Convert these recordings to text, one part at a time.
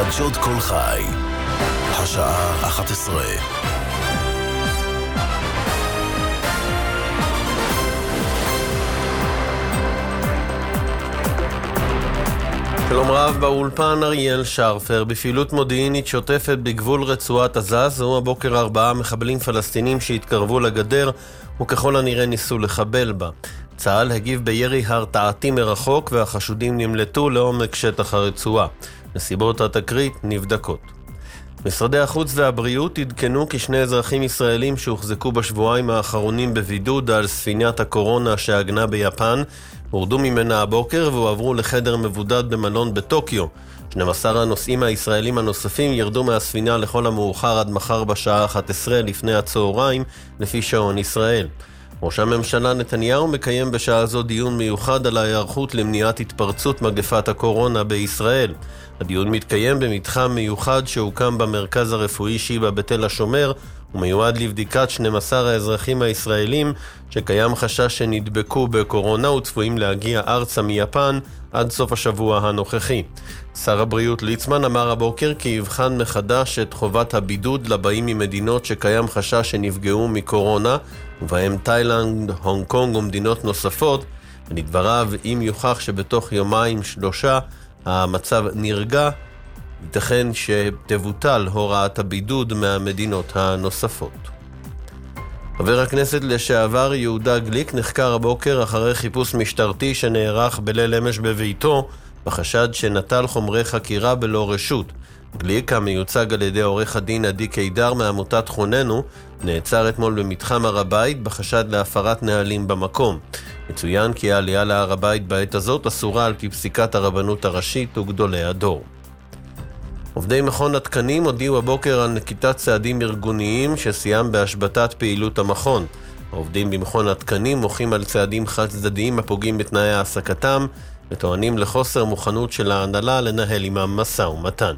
חדשות כל חי, השעה 11. שלום רב, באולפן אריאל שרפר. בפעילות מודיעינית שוטפת בגבול רצועת עזה זהו הבוקר 4 מחבלים פלסטינים שהתקרבו לגדר וככל הנראה ניסו לחבל בה. צה"ל הגיב בירי הרתעתי מרחוק והחשודים נמלטו לעומק שטח הרצועה. נסיבות התקרית נבדקות. משרדי החוץ והבריאות עדכנו כי 2 אזרחים ישראלים שהוחזקו בשבועיים האחרונים בבידוד על ספינת הקורונה שהגנה ביפן הורדו ממנה הבוקר והועברו לחדר מבודד במלון בטוקיו. 12 הנוסעים הישראלים הנוספים ירדו מהספינה לכל המאוחר עד מחר בשעה 11 לפני הצהריים לפי שעון ישראל. ראש הממשלה נתניהו מקיים בשעה זו דיון מיוחד על ההיערכות למניעת התפרצות מגפת הקורונה בישראל. הדיון מתקיים במתחם מיוחד שהוקם במרכז הרפואי שיבא בתל השומר ומיועד לבדיקת 12 האזרחים הישראלים שקיים חשש שנדבקו בקורונה וצפויים להגיע ארצה מיפן עד סוף השבוע הנוכחי. שר הבריאות ליצמן אמר הבוקר כי יבחן מחדש את חובת הבידוד לבאים ממדינות שקיים חשש שנפגעו מקורונה, ובהם תאילנד, הונג קונג ומדינות נוספות, ולדבריו אם יוכח שבתוך 2-3 המצב נרגע, ייתכן שתבוטל הוראת הבידוד מהמדינות הנוספות. חבר הכנסת לשעבר יהודה גליק נחקר הבוקר אחרי חיפוש משטרתי שנערך בליל אמש בביתו בחשד שנטל חומרי חקירה בלא רשות. גליק, המיוצג על ידי עורך הדין עדי קידר מעמותת חוננו, נעצר אתמול במתחם הר הבית בחשד להפרת נהלים במקום. מצוין כי העלייה להר הבית בעת הזאת אסורה על פי פסיקת הרבנות הראשית וגדולי הדור. עובדי מכון התקנים הודיעו הבוקר על נקיטת צעדים ארגוניים שסיים בהשבתת פעילות המכון. העובדים במכון התקנים מוחים על צעדים חד צדדיים הפוגעים בתנאי העסקתם וטוענים לחוסר מוכנות של ההנהלה לנהל עמם משא ומתן.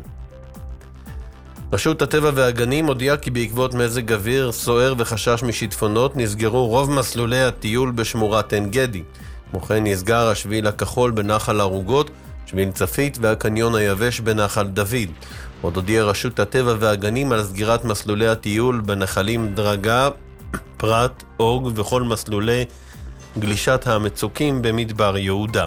רשות הטבע והגנים הודיעה כי בעקבות מזג אוויר סוער וחשש משיטפונות נסגרו רוב מסלולי הטיול בשמורת עין גדי. כמו כן נסגר השביל הכחול בנחל ערוגות, שביל צפית והקניון היבש בנחל דוד. עוד הודיעה רשות הטבע והגנים על סגירת מסלולי הטיול בנחלים דרגה, פרט, אוג וכל מסלולי גלישת המצוקים במדבר יהודה.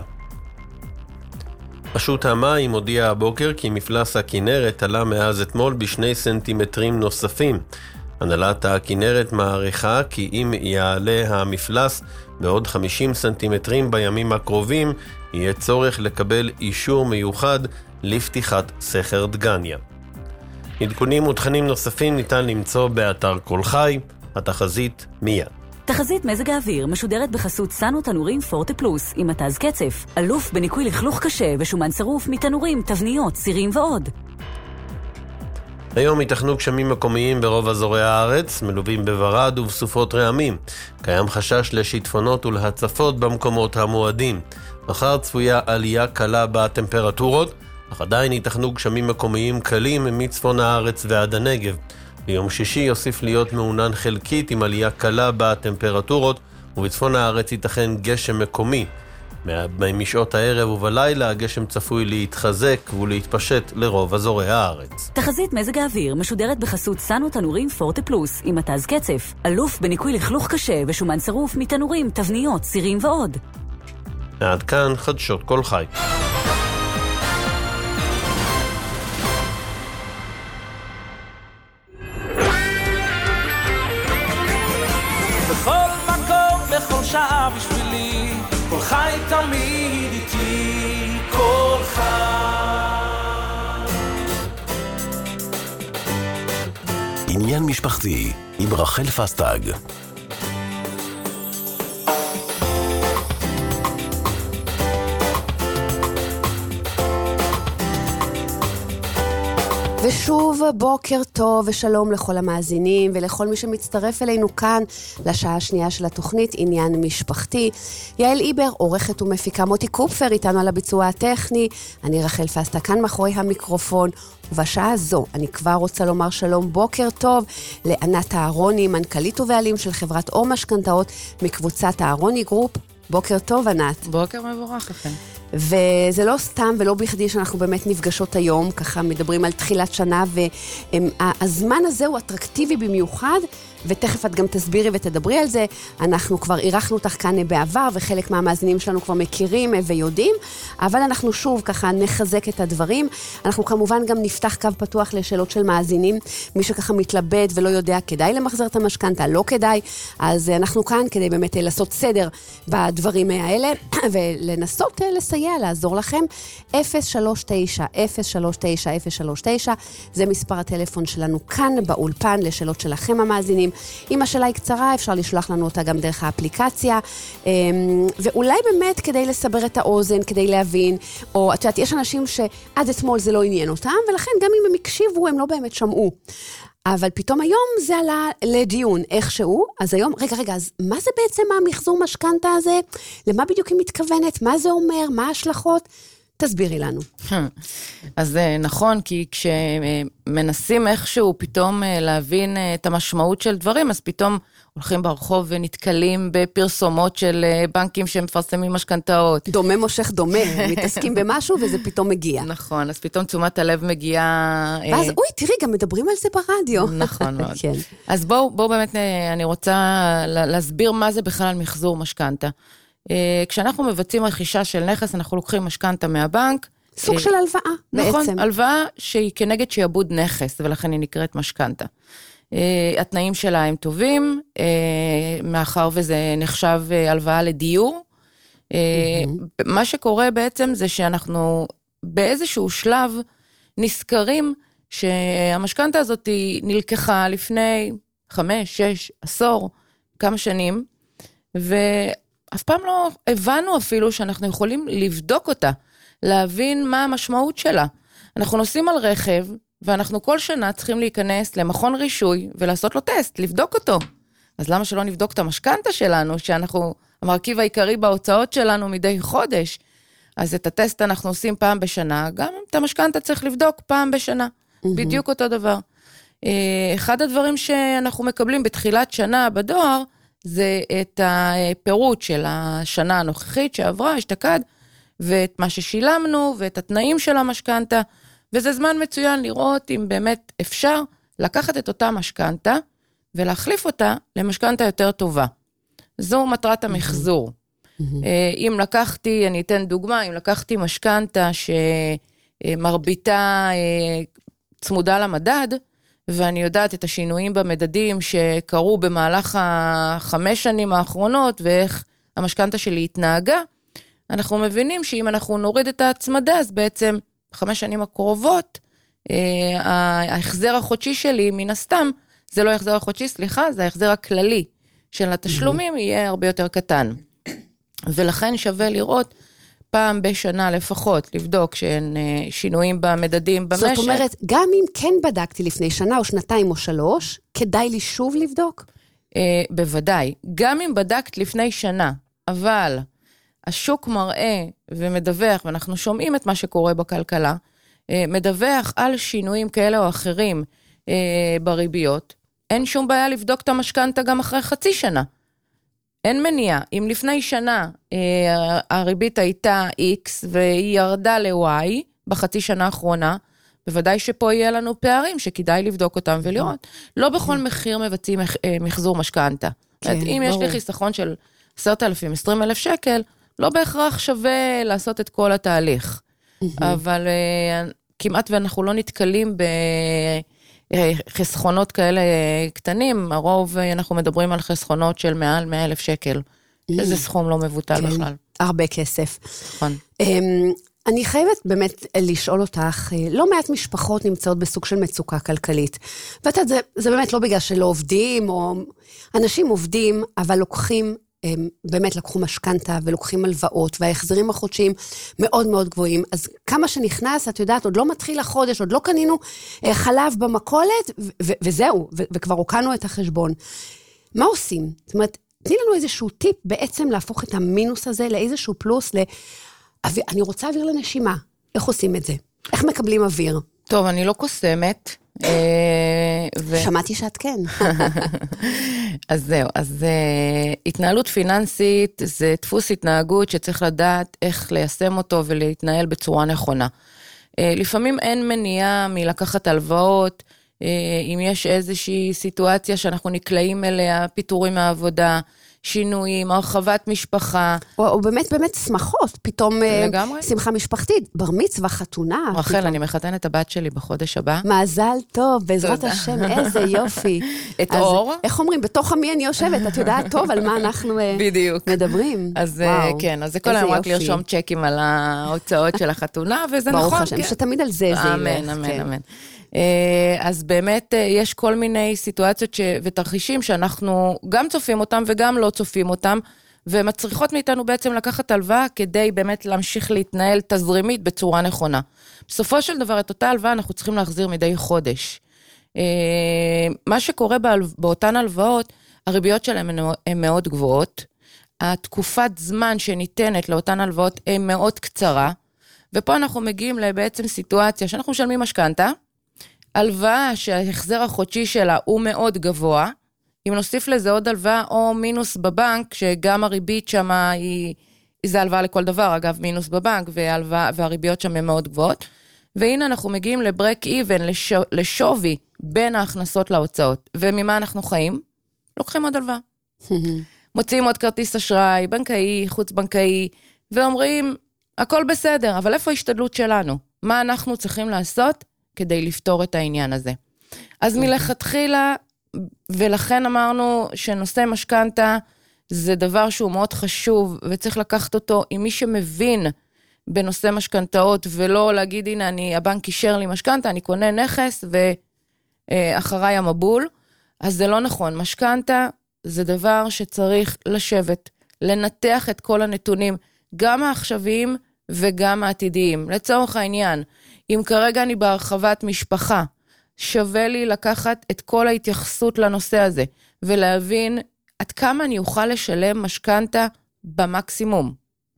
רשות המים הודיעה הבוקר כי מפלס הכינרת עלה מאז אתמול ב2 סנטימטרים נוספים. הנהלת הכינרת מעריכה כי אם יעלה המפלס בעוד 50 סנטימטרים בימים הקרובים, יהיה צורך לקבל אישור מיוחד לפתיחת סכר דגניה. עדכונים ותכנים נוספים ניתן למצוא באתר כל חי. התחזית מיד. תחזית מזג האוויר משודרת בחסות סנו תנורים פורטה פלוס עם מתז קצף, אלוף בניקוי לכלוך קשה ושומן שרוף מתנורים, תבניות, סירים ועוד. היום ייתכנו גשמים מקומיים ברוב אזורי הארץ, מלווים בברד ובסופות רעמים. קיים חשש לשיטפונות ולהצפות במקומות המועדים. מחר צפויה עלייה קלה בטמפרטורות, אך עדיין ייתכנו גשמים מקומיים קלים מצפון הארץ ועד הנגב. ביום שישי יוסיף להיות מעונן חלקית עם עלייה קלה בטמפרטורות, ובצפון הארץ ייתכן גשם מקומי. משעות הערב ובלילה הגשם צפוי להתחזק ולהתפשט לרוב אזורי הארץ. תחזית מזג האוויר משודרת בחסות סנו תנורים פורטה פלוס עם מתז קצף, אלוף בניקוי לכלוך קשה ושומן שרוף מתנורים, תבניות, סירים ועוד. עד כאן חדשות כל חי. בכל מקום, בכל שעה בשבילי, כל חי תמיד איתי, כל חי. עניין משפחתי עם רחל פסטג. ושוב בוקר טוב ושלום לכל המאזינים ולכל מי שמצטרף אלינו כאן לשעה השנייה של התוכנית עניין משפחתי. יעל איבר, עורכת ומפיקה, מוטי קופפר איתנו על הביצוע הטכני, אני רחל פסטה כאן מאחורי המיקרופון, ובשעה הזו אני כבר רוצה לומר שלום בוקר טוב לענת אהרוני, מנכ"לית ובעלים של חברת אור משכנתאות מקבוצת אהרוני גרופ. בוקר טוב ענת. בוקר מבורך לכם. וזה לא סתם ולא בכדי שאנחנו באמת נפגשות היום, ככה מדברים על תחילת שנה, והזמן הזה הוא אטרקטיבי במיוחד, ותכף את גם תסבירי ותדברי על זה. אנחנו כבר אירחנו אותך כאן בעבר, וחלק מהמאזינים שלנו כבר מכירים ויודעים, אבל אנחנו שוב ככה נחזק את הדברים. אנחנו כמובן גם נפתח קו פתוח לשאלות של מאזינים, מי שככה מתלבט ולא יודע, כדאי למחזר את המשכנתה, לא כדאי, אז אנחנו כאן כדי באמת לעשות סדר בדברים האלה, ולנסות לסייע, לעזור לכם. 039-039-039, זה מספר הטלפון שלנו כאן באולפן, לשאלות שלכם המאזינים. אם השאלה היא קצרה, אפשר לשלוח לנו אותה גם דרך האפליקציה, ואולי באמת כדי לסבר את האוזן, כדי להבין, או את יודעת, יש אנשים שעד אתמול זה לא עניין אותם, ולכן גם אם הם הקשיבו, הם לא באמת שמעו. אבל פתאום היום זה עלה לדיון איכשהו, אז היום, רגע, אז מה זה בעצם המחזור משכנתה הזה? למה בדיוק היא מתכוונת? מה זה אומר? מה ההשלכות? תסבירי לנו. אז נכון, כי כשמנסים איכשהו פתאום להבין את המשמעות של דברים, אז פתאום הולכים ברחוב ונתקלים בפרסומות של בנקים שמפרסמים משכנתאות. דומה מושך דומה, מתעסקים במשהו וזה פתאום מגיע. נכון, אז פתאום תשומת הלב מגיעה... ואז, תראי, גם מדברים על זה ברדיו. נכון מאוד. כן. אז בואו באמת, אני רוצה להסביר מה זה בכלל מחזור משכנתה. כשאנחנו מבצעים רכישה של נכס, אנחנו לוקחים משכנתה מהבנק. סוג של הלוואה, בעצם. נכון, הלוואה שהיא כנגד שיעבוד נכס, ולכן היא נקראת משכנתה. התנאים שלה הם טובים, מאחר וזה נחשב הלוואה לדיור. מה שקורה בעצם זה שאנחנו באיזשהו שלב נזכרים שהמשכנתה הזאת נלקחה לפני 5, 6, עשור, כמה שנים, ואף פעם לא הבנו אפילו שאנחנו יכולים לבדוק אותה, להבין מה המשמעות שלה. אנחנו נוסעים על רכב, ואנחנו כל שנה צריכים להיכנס למכון רישוי, ולעשות לו טסט, לבדוק אותו. אז למה שלא נבדוק את המשכנתה שלנו, שאנחנו, המרכיב העיקרי בהוצאות שלנו מדי חודש, אז את הטסט אנחנו עושים פעם בשנה, גם את המשכנתה צריך לבדוק פעם בשנה, בדיוק אותו דבר. אחד הדברים שאנחנו מקבלים בתחילת שנה בדואר, זה את הפירוט של השנה הנוכחית שעברה, השתקד, ואת מה ששילמנו, ואת התנאים של המשכנתה, וזה זמן מצוין לראות אם באמת אפשר לקחת את אותה משכנתה, ולהחליף אותה למשכנתה יותר טובה. זו מטרת המחזור. אם לקחתי, אני אתן דוגמה, אם לקחתי משכנתה שמרביתה צמודה למדד, ואני יודעת את השינויים במדדים שקרו במהלך 5 שנים האחרונות, ואיך המשכנתה שלי התנהגה, אנחנו מבינים שאם אנחנו נוריד את ההצמדה, אז בעצם 5 שנים הקרובות, ההחזר החודשי שלי, מן הסתם, זה לא ההחזר החודשי, סליחה, זה ההחזר הכללי של התשלומים, יהיה הרבה יותר קטן. ולכן שווה לראות פעם בשנה לפחות, לבדוק שאין שינויים במדדים במשק. זאת אומרת, גם אם כן בדקתי לפני שנה או 2 או 3, כדאי לי שוב לבדוק? בוודאי. גם אם בדקת לפני שנה, אבל השוק מראה ומדווח, ואנחנו שומעים את מה שקורה בכלכלה, מדווח על שינויים כאלה או אחרים בריביות, אין שום בעיה לבדוק את המשכנתה גם אחרי 0.5 שנה. אין מניעה. אם לפני שנה הריבית הייתה X והיא ירדה ל-Y ב0.5 שנה האחרונה, בוודאי שפה יהיה לנו פערים שכדאי לבדוק אותם ולראות. לא בכל מחיר מבצעים מחזור משכנתה. אם יש לי חיסכון של 10,000, 20,000 שקל, לא בהכרח שווה לעשות את כל התהליך. אבל כמעט ואנחנו לא נתקלים בחסכונות כאלה קטנים, הרוב אנחנו מדברים על חסכונות של מעל 100,000 שקל. איזה סכום לא מבוטל בכלל. הרבה כסף. נכון. אני חייבת באמת לשאול אותך, לא מעט משפחות נמצאות בסוג של מצוקה כלכלית. ואתה יודע, זה באמת לא בגלל שלא עובדים, או אנשים עובדים, אבל לוקחים, באמת לקחו משכנתה ולוקחים הלוואות, וההחזרים החודשיים מאוד מאוד גבוהים. אז כמה שנכנס, את יודעת, עוד לא מתחיל החודש, עוד לא קנינו חלב במכולת, וזהו, וכבר הוקענו את החשבון. מה עושים? זאת אומרת, תני לנו איזשהו טיפ בעצם להפוך את המינוס הזה לאיזשהו פלוס, אני רוצה אוויר לנשימה. איך עושים את זה? איך מקבלים אוויר? טוב, אני לא קוסמת, שמעתי שאת כן. אז זהו, אז התנהלות פיננסית זה דפוס התנהגות שצריך לדעת איך ליישם אותו ולהתנהל בצורה נכונה. לפעמים אין מניעה מלקחת הלוואות, אם יש איזושהי סיטואציה שאנחנו נקלעים אליה, פיטורים מהעבודה, שינויים, הרחבת משפחה. או באמת שמחות, פתאום לגמרי. שמחה משפחתית, בר מצווה, חתונה. רחל, אני מחתן את הבת שלי בחודש הבא. מזל טוב, בעזרת השם, איזה יופי. את אור. איך אומרים, בתוך עמי אני יושבת, את יודעת טוב על מה אנחנו מדברים. אז כן, אז זה כל היום רק לרשום צ'קים על ההוצאות של החתונה, וזה נכון. ברוך השם, שתמיד על זה ילך. אמן, אמן, אמן. אז באמת יש כל מיני סיטואציות ותרחישים שאנחנו גם צופים אותם וגם לא צופים אותם, ומצריכות מאיתנו בעצם לקחת הלוואה כדי באמת להמשיך להתנהל תזרימית בצורה נכונה. בסופו של דבר את אותה הלוואה אנחנו צריכים להחזיר מדי חודש. מה שקורה באותן הלוואות, הריביות שלהן הן מאוד גבוהות, התקופת זמן שניתנת לאותן הלוואות הן מאוד קצרה, ופה אנחנו מגיעים לבעצם סיטואציה שאנחנו משלמים משכנתה, הלוואה שההחזר החודשי שלה הוא מאוד גבוה, אם נוסיף לזה עוד הלוואה או מינוס בבנק, שגם הריבית שם זה הלוואה לכל דבר, אגב מינוס בבנק, והריביות שם הן מאוד גבוהות, והנה אנחנו מגיעים לברק איבן, לשווי בין ההכנסות להוצאות, וממה אנחנו חיים? לוקחים עוד הלוואה. מוציאים עוד כרטיס אשראי, בנקאי, חוץ בנקאי, ואומרים, הכל בסדר, אבל איפה ההשתדלות שלנו? מה אנחנו צריכים לעשות כדי לפתור את העניין הזה? אז מלכתחילה, ולכן אמרנו שנושא משכנתה זה דבר שהוא מאוד חשוב, וצריך לקחת אותו עם מי שמבין בנושא משכנתאות, ולא להגיד, הנה, הבנק אישר לי משכנתה, אני קונה נכס, ואחריי המבול. אז זה לא נכון. משכנתה זה דבר שצריך לשבת, לנתח את כל הנתונים, גם העכשוויים וגם העתידיים. לצורך העניין, אם כרגע אני בהרחבת משפחה, שווה לי לקחת את כל ההתייחסות לנושא הזה, ולהבין עד כמה אני אוכל לשלם משכנתה במקסימום.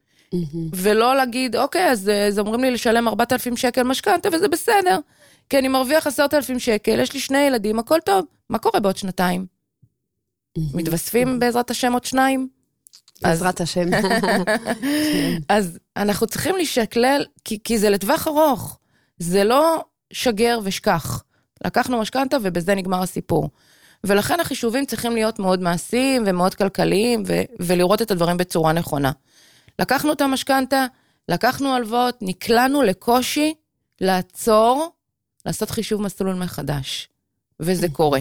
ולא להגיד, אוקיי, אז אומרים לי לשלם 4,000 שקל משכנתה, וזה בסדר, כי אני מרוויח 10,000 שקל, יש לי 2 ילדים, הכל טוב. מה קורה בעוד 2? מתווספים בעזרת השם עוד 2? בעזרת השם. אז אנחנו צריכים לשקלל, כי זה לטווח ארוך, זה לא שגר ושכח. לקחנו משכנתה ובזה נגמר הסיפור. ולכן החישובים צריכים להיות מאוד מעשיים ומאוד כלכליים, ולראות את הדברים בצורה נכונה. לקחנו את המשכנתה, לקחנו הלוואות, נקלענו לקושי, לעצור, לעשות חישוב מסלול מחדש. וזה קורה.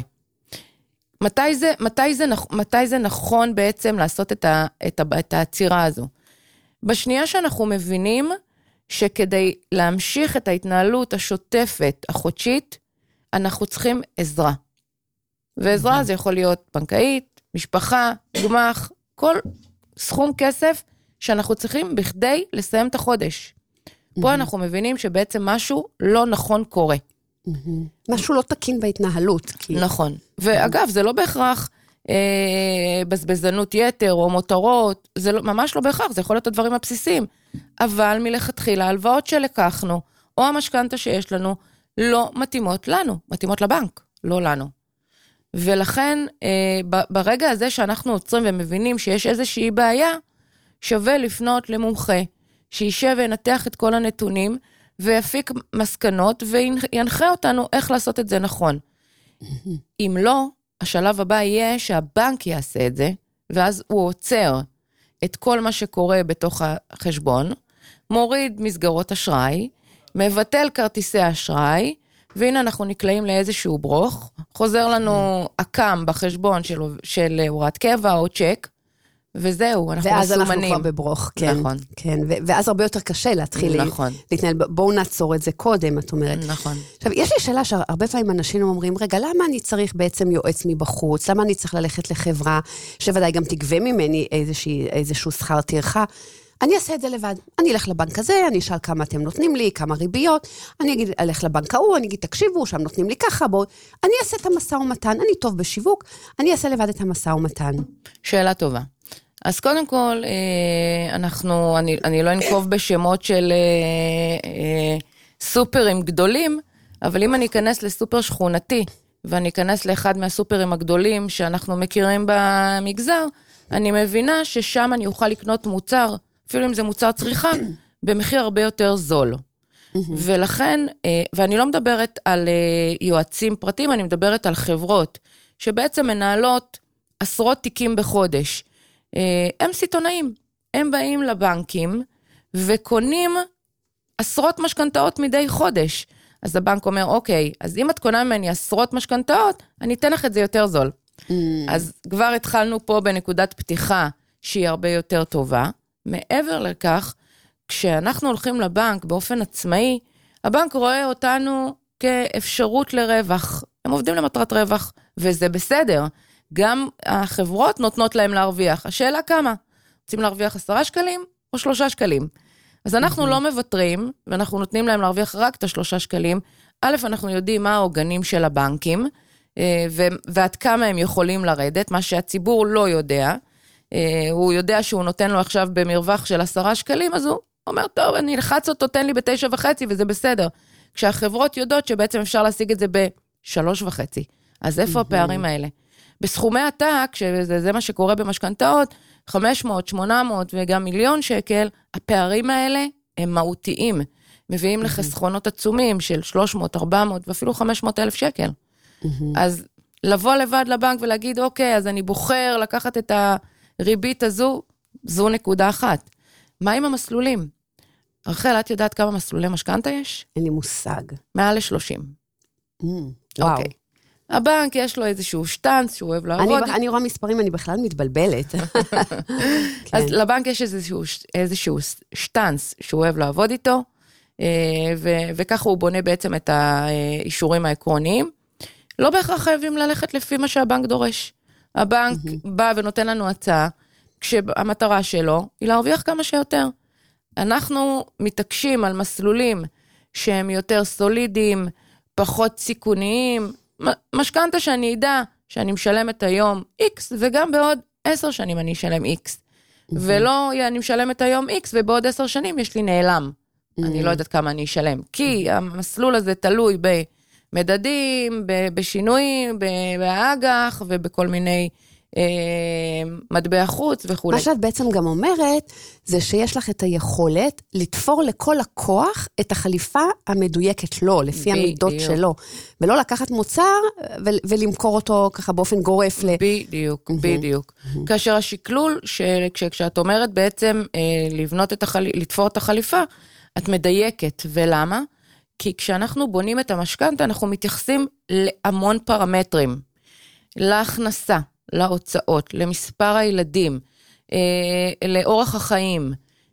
מתי זה נכון בעצם לעשות את העצירה הזו? בשנייה שאנחנו מבינים שכדי להמשיך את ההתנהלות השוטפת, החודשית, אנחנו צריכים עזרה. ועזרה זה יכול להיות בנקאית, משפחה, גמח, כל סכום כסף שאנחנו צריכים בכדי לסיים את החודש. פה אנחנו מבינים שבעצם משהו לא נכון קורה. משהו לא תקין בהתנהלות. נכון. ואגב, זה לא בהכרח בזבזנות יתר או מותרות, זה ממש לא בהכרח, זה יכול להיות הדברים הבסיסיים. אבל מלכתחילה, ההלוואות שלקחנו, או המשכנתה שיש לנו, לא מתאימות לנו, מתאימות לבנק, לא לנו. ולכן, ברגע הזה שאנחנו עוצרים ומבינים שיש איזושהי בעיה, שווה לפנות למומחה, שישב וינתח את כל הנתונים, ויפיק מסקנות, וינחה אותנו איך לעשות את זה נכון. אם לא, השלב הבא יהיה שהבנק יעשה את זה, ואז הוא עוצר את כל מה שקורה בתוך החשבון, מוריד מסגרות אשראי, מבטל כרטיסי אשראי, והנה אנחנו נקלעים לאיזשהו ברוך, חוזר לנו עקם בחשבון של הוראת קבע או צ'ק, וזהו, אנחנו מסומנים. ואז אנחנו כבר בברוך, כן. נכון. כן, ואז הרבה יותר קשה להתחיל להתנהל. בואו נעצור את זה קודם, את אומרת. נכון. עכשיו, יש לי שאלה שהרבה פעמים אנשים אומרים, רגע, למה אני צריך בעצם יועץ מבחוץ? למה אני צריך ללכת לחברה, שוודאי גם תגבה ממני איזשהו שכר טרחה? אני אעשה את זה לבד. אני אלך לבנק הזה, אני אשאל כמה אתם נותנים לי, כמה ריביות, אני אגיד, אלך לבנק ההוא, אני אגיד, תקשיבו, שם נותנים לי ככה, בואו, אני אעשה את המשא ומתן, אני טוב בשיווק, אני אעשה לבד את המשא ומתן. שאלה טובה. אז קודם כל, אני לא אנקוב בשמות של סופרים גדולים, אבל אם אני אכנס לסופר שכונתי, ואני אכנס לאחד מהסופרים הגדולים שאנחנו מכירים במגזר, אני מבינה ששם אני אוכל לקנות מוצר, אפילו אם זה מוצר צריכה, במחיר הרבה יותר זול. ולכן, ואני לא מדברת על יועצים פרטיים, אני מדברת על חברות, שבעצם מנהלות עשרות תיקים בחודש. הם סיטונאים, הם באים לבנקים, וקונים עשרות משכנתאות מדי חודש. אז הבנק אומר, אוקיי, אז אם את קונה ממני עשרות משכנתאות, אני אתן לך את זה יותר זול. אז כבר התחלנו פה בנקודת פתיחה, שהיא הרבה יותר טובה. מעבר לכך, כשאנחנו הולכים לבנק באופן עצמאי, הבנק רואה אותנו כאפשרות לרווח. הם עובדים למטרת רווח, וזה בסדר. גם החברות נותנות להם להרוויח. השאלה כמה? רוצים להרוויח 10 שקלים או 3 שקלים? אז אנחנו לא מוותרים, ואנחנו נותנים להם להרוויח רק את 3 שקלים. א', אנחנו יודעים מה העוגנים של הבנקים, ועד כמה הם יכולים לרדת, מה שהציבור לא יודע. הוא יודע שהוא נותן לו עכשיו במרווח של 10 שקלים, אז הוא אומר, טוב, אני אלחץ אותו, תן לי ב9.5, וזה בסדר. כשהחברות יודעות שבעצם אפשר להשיג את זה ב3.5. אז איפה הפערים האלה? בסכומי עתק, שזה מה שקורה במשכנתאות, 500, 800 וגם מיליון שקל, הפערים האלה הם מהותיים. מביאים לחסכונות עצומים של 300, 400 ואפילו 500 אלף שקל. אז לבוא לבד לבנק ולהגיד, אוקיי, אז אני בוחר לקחת את הריבית הזו, זו נקודה אחת. מה עם המסלולים? רחל, את יודעת כמה מסלולי משכנתא יש? אין לי מושג. מעל ל30. וואו. אוקיי. הבנק יש לו איזשהו שטנץ שהוא אוהב לעבוד. אני רואה מספרים, אני בכלל מתבלבלת. אז לבנק יש איזשהו שטנץ שהוא אוהב לעבוד איתו, וככה הוא בונה בעצם את האישורים העקרוניים. לא בהכרח חייבים ללכת לפי מה שהבנק דורש. הבנק בא ונותן לנו הצעה, כשהמטרה שלו היא להרוויח כמה שיותר. אנחנו מתעקשים על מסלולים שהם יותר סולידיים, פחות סיכוניים, משכנתא שאני ידע שאני משלמת היום X, וגם בעוד 10 שנים אני אשלם X. ולא אני משלמת היום X, ובעוד 10 שנים יש לי נעלם. אני לא יודעת כמה אני אשלם. כי המסלול הזה תלוי במדדים, בשינויים, באג"ח, ובכל מיני מטבע חוץ וכו'. מה שאת בעצם גם אומרת, זה שיש לך את היכולת לתפור לכל לקוח את החליפה המדויקת לו, לפי המידות שלו, ולא לקחת מוצר ולמכור אותו ככה באופן גורף. בדיוק, בדיוק. כאשר השקלול, כשאת אומרת בעצם לתפור את החליפה, את מדייקת, ולמה? כי כשאנחנו בונים את המשכנתא, אנחנו מתייחסים להמון פרמטרים, להכנסה, להוצאות, למספר הילדים, לאורח החיים,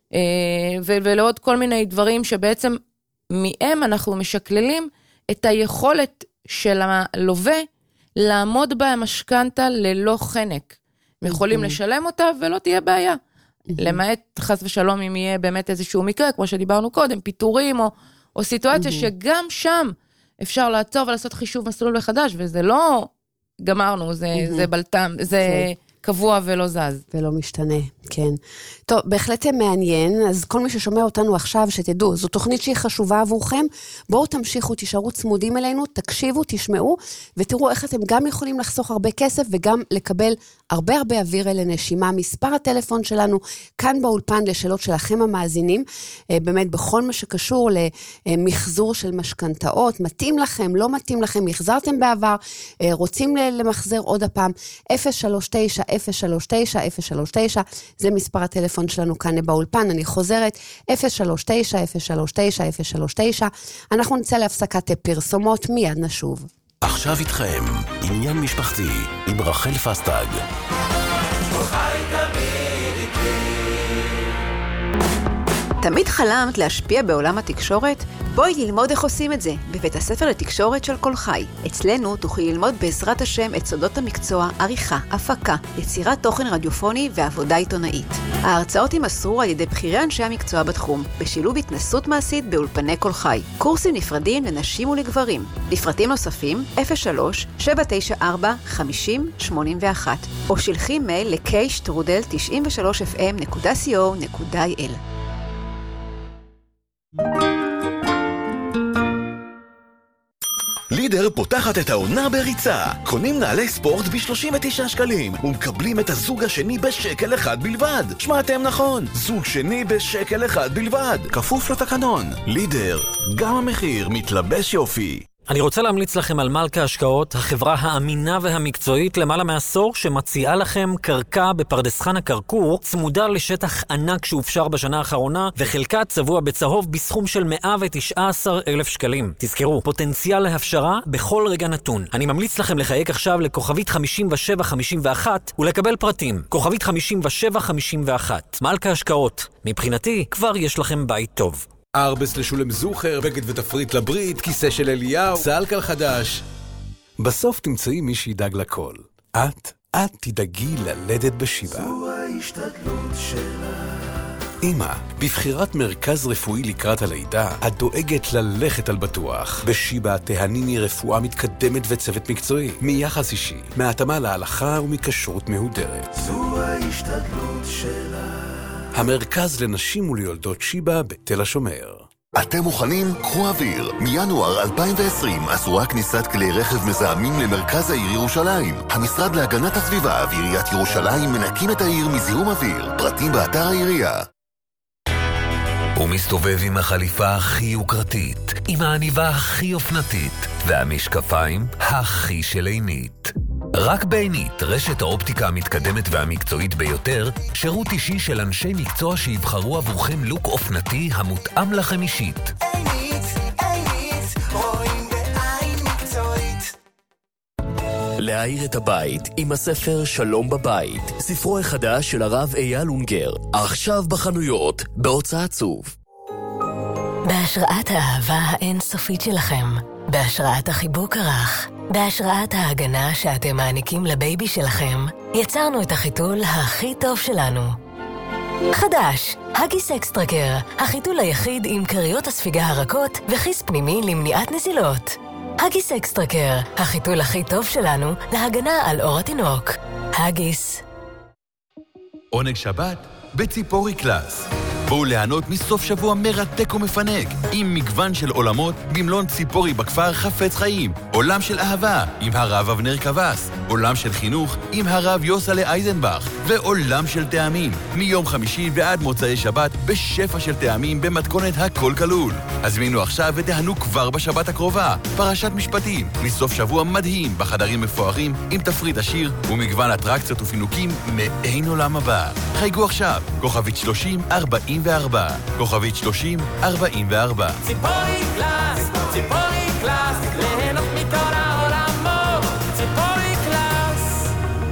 ולעוד כל מיני דברים שבעצם מהם אנחנו משקללים את היכולת של הלווה לעמוד במשכנתא ללא חנק. יכולים לשלם אותה ולא תהיה בעיה. למעט חס ושלום אם יהיה באמת איזשהו מקרה, כמו שדיברנו קודם, פיטורים או סיטואציה שגם שם אפשר לעצור ולעשות חישוב מסלול מחדש, וזה לא גמרנו, זה בלטם, זה קבוע ולא זז. ולא משתנה, כן. טוב, בהחלט מעניין, אז כל מי ששומע אותנו עכשיו, שתדעו, זו תוכנית שהיא חשובה עבורכם, בואו תמשיכו, תישארו צמודים אלינו, תקשיבו, תשמעו, ותראו איך אתם גם יכולים לחסוך הרבה כסף, וגם לקבל הרבה אוויר אל הנשימה. מספר הטלפון שלנו, כאן באולפן לשאלות שלכם המאזינים, באמת בכל מה שקשור למחזור של משכנתאות, מתאים לכם, לא מתאים לכם, החזרתם בעבר, רוצים למחזר עוד הפעם, 039, 039, 039, זה מספר הטלפון שלנו כאן באולפן, אני חוזרת, 039, 039, 039, אנחנו נצא להפסקת פרסומות, מיד נשוב. עכשיו איתכם, עניין משפחתי, עם רחל פסטג. תמיד חלמת להשפיע בעולם התקשורת? בואי ללמוד איך עושים את זה, בבית הספר לתקשורת של כל חי. אצלנו תוכלי ללמוד בעזרת השם את סודות המקצוע, עריכה, הפקה, יצירת תוכן רדיופוני ועבודה עיתונאית. ההרצאות יימסרו על ידי בחירי אנשי המקצוע בתחום, בשילוב התנסות מעשית באולפני כל חי. קורסים נפרדים לנשים ולגברים. לפרטים נוספים, 03-794-5081, או שלחי מייל ל-k-93fm.co.il. לידר פותחת את העונה בריצה. קונים נעלי ספורט ב-39 שקלים, ומקבלים את הזוג השני בשקל אחד בלבד. שמעתם נכון, זוג שני בשקל אחד בלבד. כפוף לתקנון. לידר, גם המחיר מתלבש יופי. אני רוצה להמליץ לכם על מלכה השקעות, החברה האמינה והמקצועית למעלה מעשור שמציעה לכם קרקע בפרדס חנה כרכור, צמודה לשטח ענק שהופשר בשנה האחרונה, וחלקה צבוע בצהוב בסכום של 119,000 שקלים. תזכרו, פוטנציאל להפשרה בכל רגע נתון. אני ממליץ לכם לחייק עכשיו לכוכבית 5751 ולקבל פרטים. כוכבית 5751. מלכה השקעות. מבחינתי, כבר יש לכם בית טוב. ארבס לשולם זוכר, בגד ותפריט לברית, כיסא של אליהו, סלקל חדש. בסוף תמצאי מי שידאג לכל. את תדאגי ללדת בשיבה. זו ההשתדלות שלה. אמא, בבחירת מרכז רפואי לקראת הלידה, את דואגת ללכת על בטוח. בשיבה תהניני רפואה מתקדמת וצוות מקצועי, מיחס אישי, מהתאמה להלכה ומקשרות מהודרת. זו ההשתדלות שלה. המרכז לנשים וליולדות שיבה בתל השומר. אתם מוכנים? קחו אוויר. מינואר 2020 אסורה כניסת כלי רכב מזהמים למרכז העיר ירושלים. המשרד להגנת הסביבה ועיריית ירושלים מנקים את העיר מזיהום אוויר. פרטים באתר העירייה. הוא מסתובב עם החליפה הכי יוקרתית, עם העניבה הכי אופנתית, והמשקפיים הכי שלעינית. רק בעינית, רשת האופטיקה המתקדמת והמקצועית ביותר, שירות אישי של אנשי מקצוע שיבחרו עבורכם לוק אופנתי המותאם לכם אישית. עינית, רואים בעין מקצועית. להאיר את הבית עם הספר שלום בבית, ספרו החדש של הרב אייל אונגר, עכשיו בחנויות, בהוצאת צוף. בהשראת האהבה האינסופית שלכם, בהשראת החיבוק הרך, בהשראת ההגנה שאתם מעניקים לבייבי שלכם, יצרנו את החיתול הכי טוב שלנו. חדש, הגיס אקסטרקר, החיתול היחיד עם קריות הספיגה הרכות וכיס פנימי למניעת נזילות. הגיס אקסטרקר, החיתול הכי טוב שלנו להגנה על אור התינוק. הגיס. עונג שבת בציפורי קלאס. בואו ליהנות מסוף שבוע מרתק ומפנק, עם מגוון של עולמות במלון ציפורי בכפר חפץ חיים. עולם של אהבה עם הרב אבנר קבס, עולם של חינוך עם הרב יוסלה אייזנבך, ועולם של טעמים מיום חמישי ועד מוצאי שבת בשפע של טעמים במתכונת הכל כלול. הזמינו עכשיו ותהנו כבר בשבת הקרובה פרשת משפטים, מסוף שבוע מדהים בחדרים מפוארים עם תפריט עשיר ומגוון אטרקציות ופינוקים מעין עולם הבא. חייגו עכשיו, כוכבית 3044, כוכבית 3044. ציפורי קלאס, ציפורי קלאס, ליהנות מכל העולמות, ציפורי קלאס.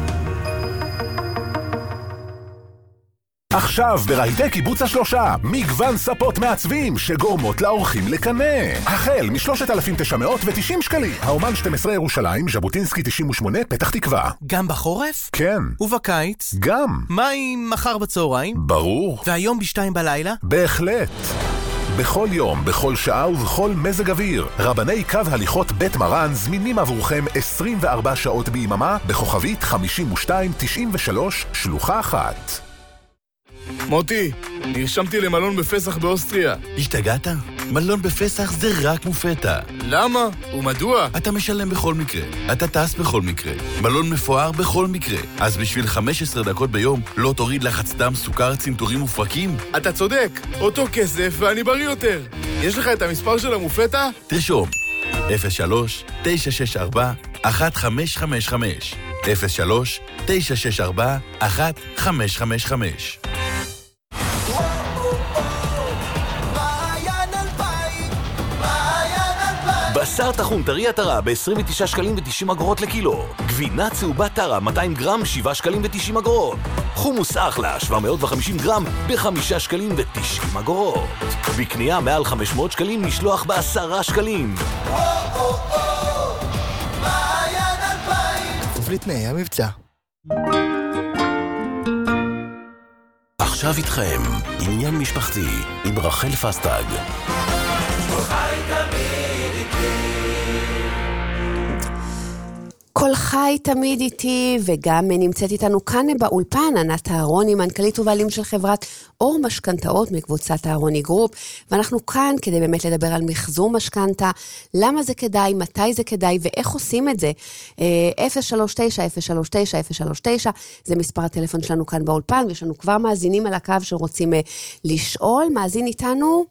עכשיו ברהיטי קיבוץ השלושה, מגוון ספות מעצבים שגורמות לאורחים לקנה. החל מ-3,990 שקלים. האומן 12 ירושלים, ז'בוטינסקי 98, פתח תקווה. גם בחורף? כן. ובקיץ? גם. מה עם מחר בצהריים? ברור. והיום ב-2 בלילה? בהחלט. בכל יום, בכל שעה ובכל מזג אוויר, רבני קו הליכות בית מרן זמינים עבורכם 24 שעות ביממה בכוכבית 5293 שלוחה 1. מוטי, נרשמתי למלון בפסח באוסטריה. השתגעת? מלון בפסח זה רק מופתע. למה? ומדוע? אתה משלם בכל מקרה, אתה טס בכל מקרה, מלון מפואר בכל מקרה. אז בשביל 15 דקות ביום לא תוריד לחץ דם, סוכר, צנתורים ופרקים? אתה צודק, אותו כסף ואני בריא יותר. יש לך את המספר של המופתע? תרשום 03-964-1555 03-964-1555. בשר טחון טרי עטרה ב-29 שקלים ו-90 אגורות לקילו. גבינה צהובה טרה 200 גרם 7 שקלים ו-90 אגורות. חומוס אחלה 750 גרם ב-5 שקלים ו-90 אגורות. בקנייה מעל 500 שקלים משלוח ב10 שקלים. כפוף לתנאי המבצע. עכשיו איתכם עניין משפחתי עם רחל פסטג. כל חי תמיד איתי, וגם נמצאת איתנו כאן באולפן, ענת אהרוני, מנכ"לית ובעלים של חברת אור משכנתאות מקבוצת אהרוני גרופ, ואנחנו כאן כדי באמת לדבר על מחזור משכנתה, למה זה כדאי, מתי זה כדאי, ואיך עושים את זה. 039-039-039, זה מספר הטלפון שלנו כאן באולפן, ויש לנו כבר מאזינים על הקו שרוצים לשאול. מאזין איתנו?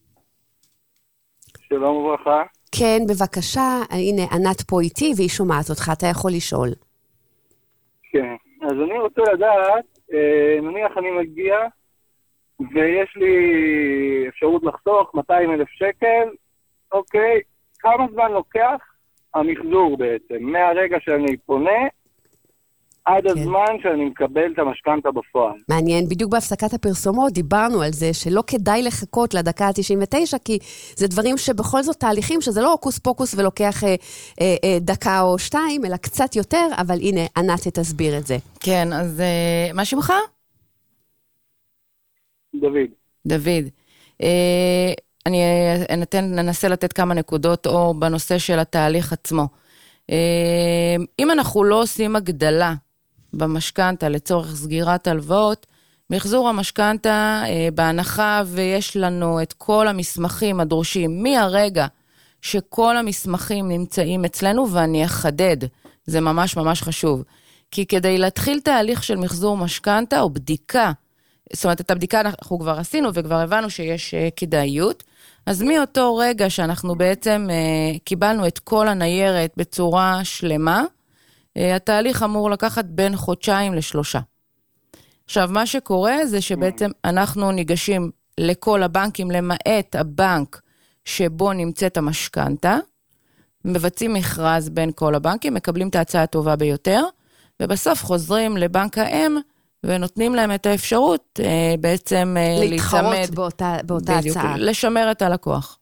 שלום וברכה. כן, בבקשה, הנה ענת פה איתי והיא שומעת אותך, אתה יכול לשאול. כן, אז אני רוצה לדעת, נניח אני מגיע ויש לי אפשרות לחסוך 200,000 שקל, אוקיי, כמה זמן לוקח המחזור בעצם, מהרגע שאני פונה עד הזמן שאני מקבל את המשכנתה בפועל. מעניין, בדיוק בהפסקת הפרסומות דיברנו על זה שלא כדאי לחכות לדקה ה-99, כי זה דברים שבכל זאת תהליכים שזה לא אוקוס פוקוס ולוקח דקה או שתיים, אלא קצת יותר, אבל הנה, ענת תסביר את זה. כן, אז מה שמך? דוד. אני ננסה לתת כמה נקודות או בנושא של התהליך עצמו. אם אנחנו לא עושים הגדלה במשכנתה לצורך סגירת הלוואות, מחזור המשכנתה בהנחה ויש לנו את כל המסמכים הדרושים מהרגע שכל המסמכים נמצאים אצלנו, ואני אחדד, זה ממש ממש חשוב, כי כדי להתחיל תהליך של מחזור משכנתה או בדיקה, זאת אומרת את הבדיקה אנחנו כבר עשינו וכבר הבנו שיש כדאיות, אז מאותו רגע שאנחנו בעצם קיבלנו את כל הניירת בצורה שלמה, התהליך אמור לקחת בין 2 ל3. עכשיו, מה שקורה זה שבעצם אנחנו ניגשים לכל הבנקים, למעט הבנק שבו נמצאת המשכנתה, מבצעים מכרז בין כל הבנקים, מקבלים את ההצעה הטובה ביותר, ובסוף חוזרים לבנק האם, ונותנים להם את האפשרות בעצם להתחרות באותה הצעה. לשמר את הלקוח.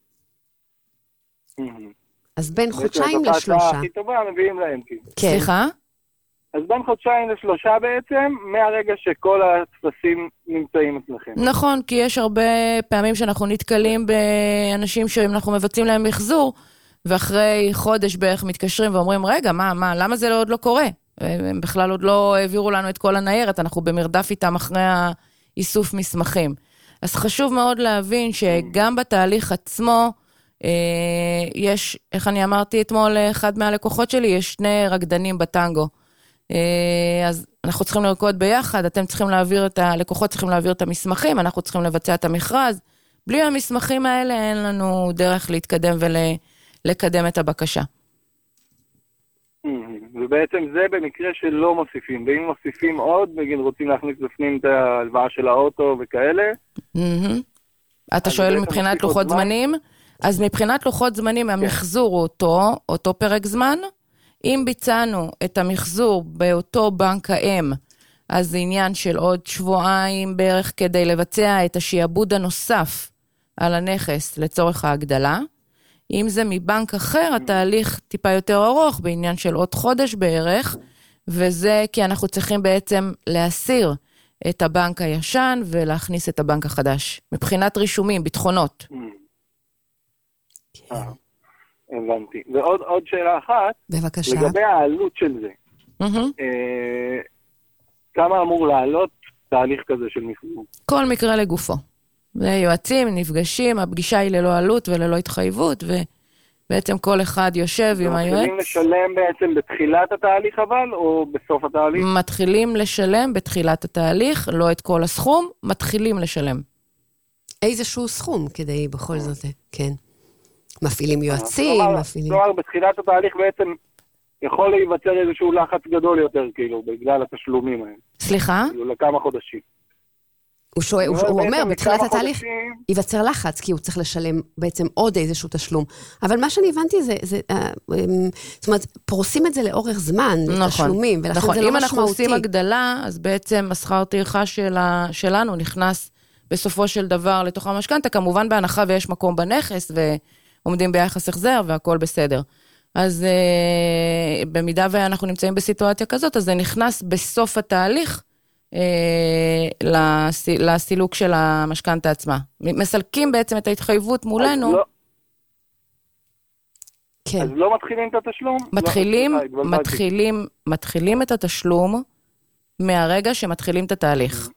אז בין 2 ל3. הכי טובה מביאים להם. סליחה? אז בין 2 ל3 בעצם, מהרגע שכל הטפסים נמצאים אצלכם. נכון, כי יש הרבה פעמים שאנחנו נתקלים באנשים שאנחנו מבצעים להם מחזור, ואחרי חודש בערך מתקשרים ואומרים, רגע, למה זה עוד לא קורה? הם בכלל עוד לא העבירו לנו את כל הניירת, אנחנו במרדף איתם אחרי האיסוף מסמכים. אז חשוב מאוד להבין שגם בתהליך עצמו, יש, איך אני אמרתי אתמול, אחד מהלקוחות שלי, יש 2 רקדנים בטנגו. אז אנחנו צריכים לרקוד ביחד, הלקוחות צריכים להעביר את המסמכים, אנחנו צריכים לבצע את המכרז. בלי המסמכים האלה אין לנו דרך להתקדם ולקדם את הבקשה. ובעצם זה במקרה שלא מוסיפים, ואם מוסיפים עוד, נגיד רוצים להכניס בפנים את ההלוואה של האוטו וכאלה. אתה שואל מבחינת לוחות זמנים? אז מבחינת לוחות זמנים, המחזור הוא אותו פרק זמן. אם ביצענו את המחזור באותו בנק האם, אז זה עניין של עוד 2 שבועות בערך כדי לבצע את השיעבוד הנוסף על הנכס לצורך ההגדלה. אם זה מבנק אחר, התהליך טיפה יותר ארוך, בעניין של עוד חודש בערך, וזה כי אנחנו צריכים בעצם להסיר את הבנק הישן ולהכניס את הבנק החדש. מבחינת רישומים, ביטחונות. הבנתי. ועוד שאלה אחת, בבקשה. לגבי העלות של זה. כמה אמור לעלות תהליך כזה של מחזור? כל מקרה לגופו. ויועצים, נפגשים, הפגישה היא ללא עלות וללא התחייבות, ובעצם כל אחד יושב עם היועץ. מתחילים לשלם בעצם בתחילת התהליך אבל, או בסוף התהליך? מתחילים לשלם בתחילת התהליך, לא את כל הסכום, מתחילים לשלם. איזשהו סכום כדי בכל זאת, כן. מפעילים יועצים, מפעילים... כלומר, בתחילת התהליך בעצם יכול להיווצר איזשהו לחץ גדול יותר, כאילו, בגלל התשלומים האלה. סליחה? כאילו, לכמה חודשים. הוא אומר, בתחילת התהליך ייווצר לחץ, כי הוא צריך לשלם בעצם עוד איזשהו תשלום. אבל מה שאני הבנתי זה, זאת אומרת, פורסים את זה לאורך זמן, לתשלומים, ולכן זה לא משמעותי. אם אנחנו עושים הגדלה, אז בעצם השכר טרחה שלנו נכנס בסופו של דבר לתוך המשכנתה, כמובן בהנחה ויש מקום בנכס, ועומדים ביחס החזר, והכל בסדר. אז במידה ואנחנו נמצאים בסיטואציה כזאת, אז זה נכנס בסוף התהליך, לסילוק של המשכנתה עצמה. מסלקים בעצם את ההתחייבות מולנו. כן. אז לא מתחילים את התשלום? מתחילים את התשלום מהרגע שמתחילים את התהליך.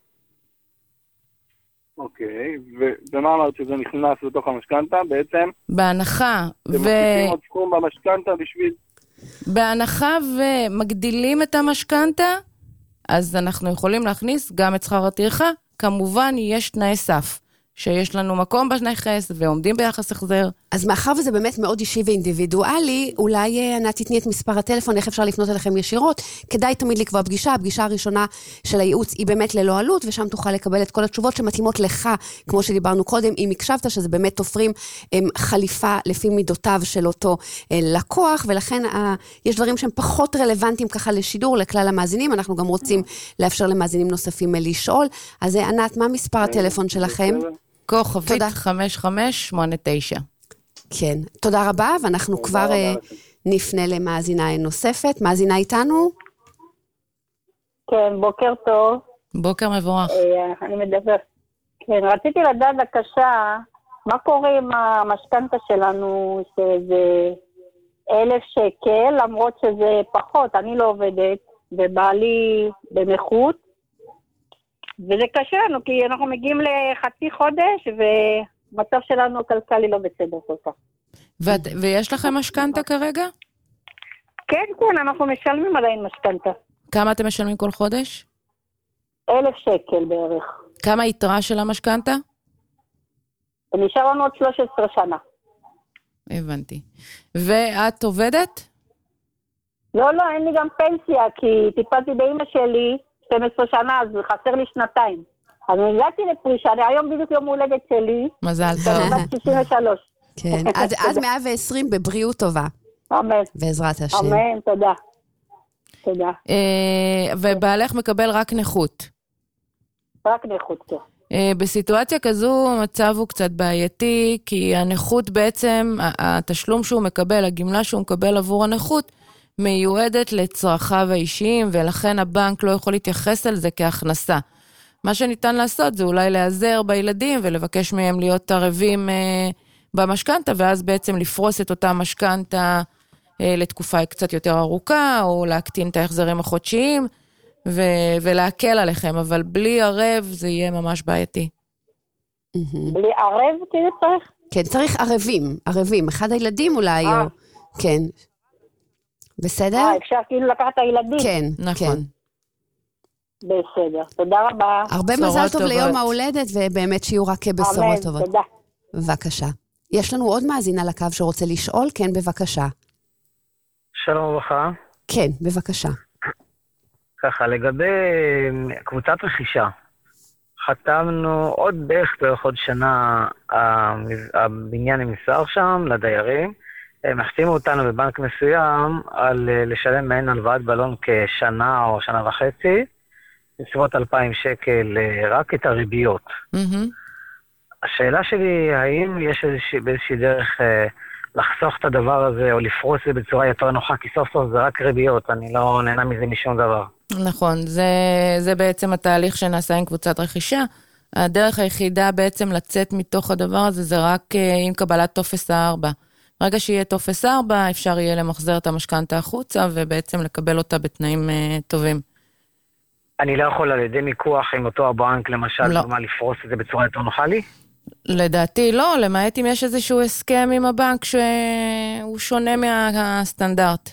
אוקיי, ומה אמרת שזה נכנס לתוך המשכנתה בעצם? בהנחה מוסיפים עוד סכום במשכנתה בשביל... בהנחה ומגדילים את המשכנתה, אז אנחנו יכולים להכניס גם את שכר הטרחה. כמובן יש תנאי סף, שיש לנו מקום בנכס ועומדים ביחס החזר. אז מאחר וזה באמת מאוד אישי ואינדיבידואלי, אולי ענת תתני את מספר הטלפון, איך אפשר לפנות אליכם ישירות. כדאי תמיד לקבוע פגישה. הפגישה הראשונה של הייעוץ היא באמת ללא עלות, ושם תוכל לקבל את כל התשובות שמתאימות לך, כמו שדיברנו קודם, אם הקשבת שזה באמת תופרים חליפה לפי מידותיו של אותו לקוח, ולכן יש דברים שהם פחות רלוונטיים ככה לשידור, לכלל המאזינים. אנחנו גם רוצים לאפשר למאזינים נוספים לשאול. אז ענת, מה מספר הטלפון שלכם? כוכבית 5589. כן, תודה רבה, ואנחנו כבר נפנה למאזינה נוספת. מאזינה איתנו? כן, בוקר טוב. בוקר מבורך. אני מדבר. כן, רציתי לדעת בבקשה, מה קורה עם המשכנתה שלנו, שזה 1,000 שקל, למרות שזה פחות, אני לא עובדת, ובעלי במחות, וזה קשה לנו, כי אנחנו מגיעים לחצי חודש, ומצב שלנו הכלכלי לא בסדר כל כך. ויש לכם משכנתה כרגע? כן, כן, אנחנו משלמים עדיין משכנתה. כמה אתם משלמים כל חודש? 1,000 שקל בערך. כמה יתרה של המשכנתה? נשאר לנו עוד 13 שנה. הבנתי. ואת עובדת? לא, לא, אין לי גם פנסיה, כי טיפלתי באמא שלי 12 שנה, אז חסר לי שנתיים. אז הגעתי לפרישה, היום בדיוק יום הולדת שלי. מזל טוב. בת 63. כן, עד 120 בבריאות טובה. אמן. בעזרת השם. אמן, תודה. תודה. ובעלך מקבל רק נכות. רק נכות, כן. בסיטואציה כזו המצב הוא קצת בעייתי, כי הנכות בעצם, התשלום שהוא מקבל, הגמלה שהוא מקבל עבור הנכות, מיועדת לצרכיו האישיים, ולכן הבנק לא יכול להתייחס על זה כהכנסה. מה שניתן לעשות זה אולי להיעזר בילדים, ולבקש מהם להיות ערבים במשכנתה, ואז בעצם לפרוס את אותה משכנתה לתקופה קצת יותר ארוכה, או להקטין את ההחזרים החודשיים, ולהקל עליכם, אבל בלי ערב זה יהיה ממש בעייתי. בלי ערב כאילו צריך? כן, צריך ערבים. אחד הילדים אולי, או... כן. בסדר? אפשר כאילו לקחת את הילדים? כן, נכון. כן. בסדר, תודה רבה. הרבה מזל טוב ליום ההולדת, ובאמת שיהיו רק בשורות טובות. תודה. בבקשה. יש לנו עוד מאזין על הקו שרוצה לשאול? כן, בבקשה. שלום וברכה. כן, בבקשה. ככה, לגבי קבוצת רכישה, חתמנו עוד בערך עוד שנה, הבניין נמסר שם לדיירים, הם החתימו אותנו בבנק מסוים על לשלם מעין הלוואת בלון כשנה או שנה וחצי, בסביבות 2,000 שקל רק את הריביות. השאלה שלי, האם יש באיזושהי דרך לחסוך את הדבר הזה או לפרוס את זה בצורה יותר נוחה, כי סוף סוף זה רק ריביות, אני לא נהנה מזה משום דבר. נכון, זה בעצם התהליך שנעשה עם קבוצת רכישה. הדרך היחידה בעצם לצאת מתוך הדבר הזה זה רק עם קבלת טופס 4. ברגע שיהיה טופס 4 אפשר יהיה למחזר את המשכנתה החוצה ובעצם לקבל אותה בתנאים טובים. אני לא יכול על ידי מיקוח עם אותו הבנק למשל, לא. מה לפרוס את זה בצורה יותר נוחה לי? לדעתי לא, למעט אם יש איזשהו הסכם עם הבנק שהוא שונה מהסטנדרט.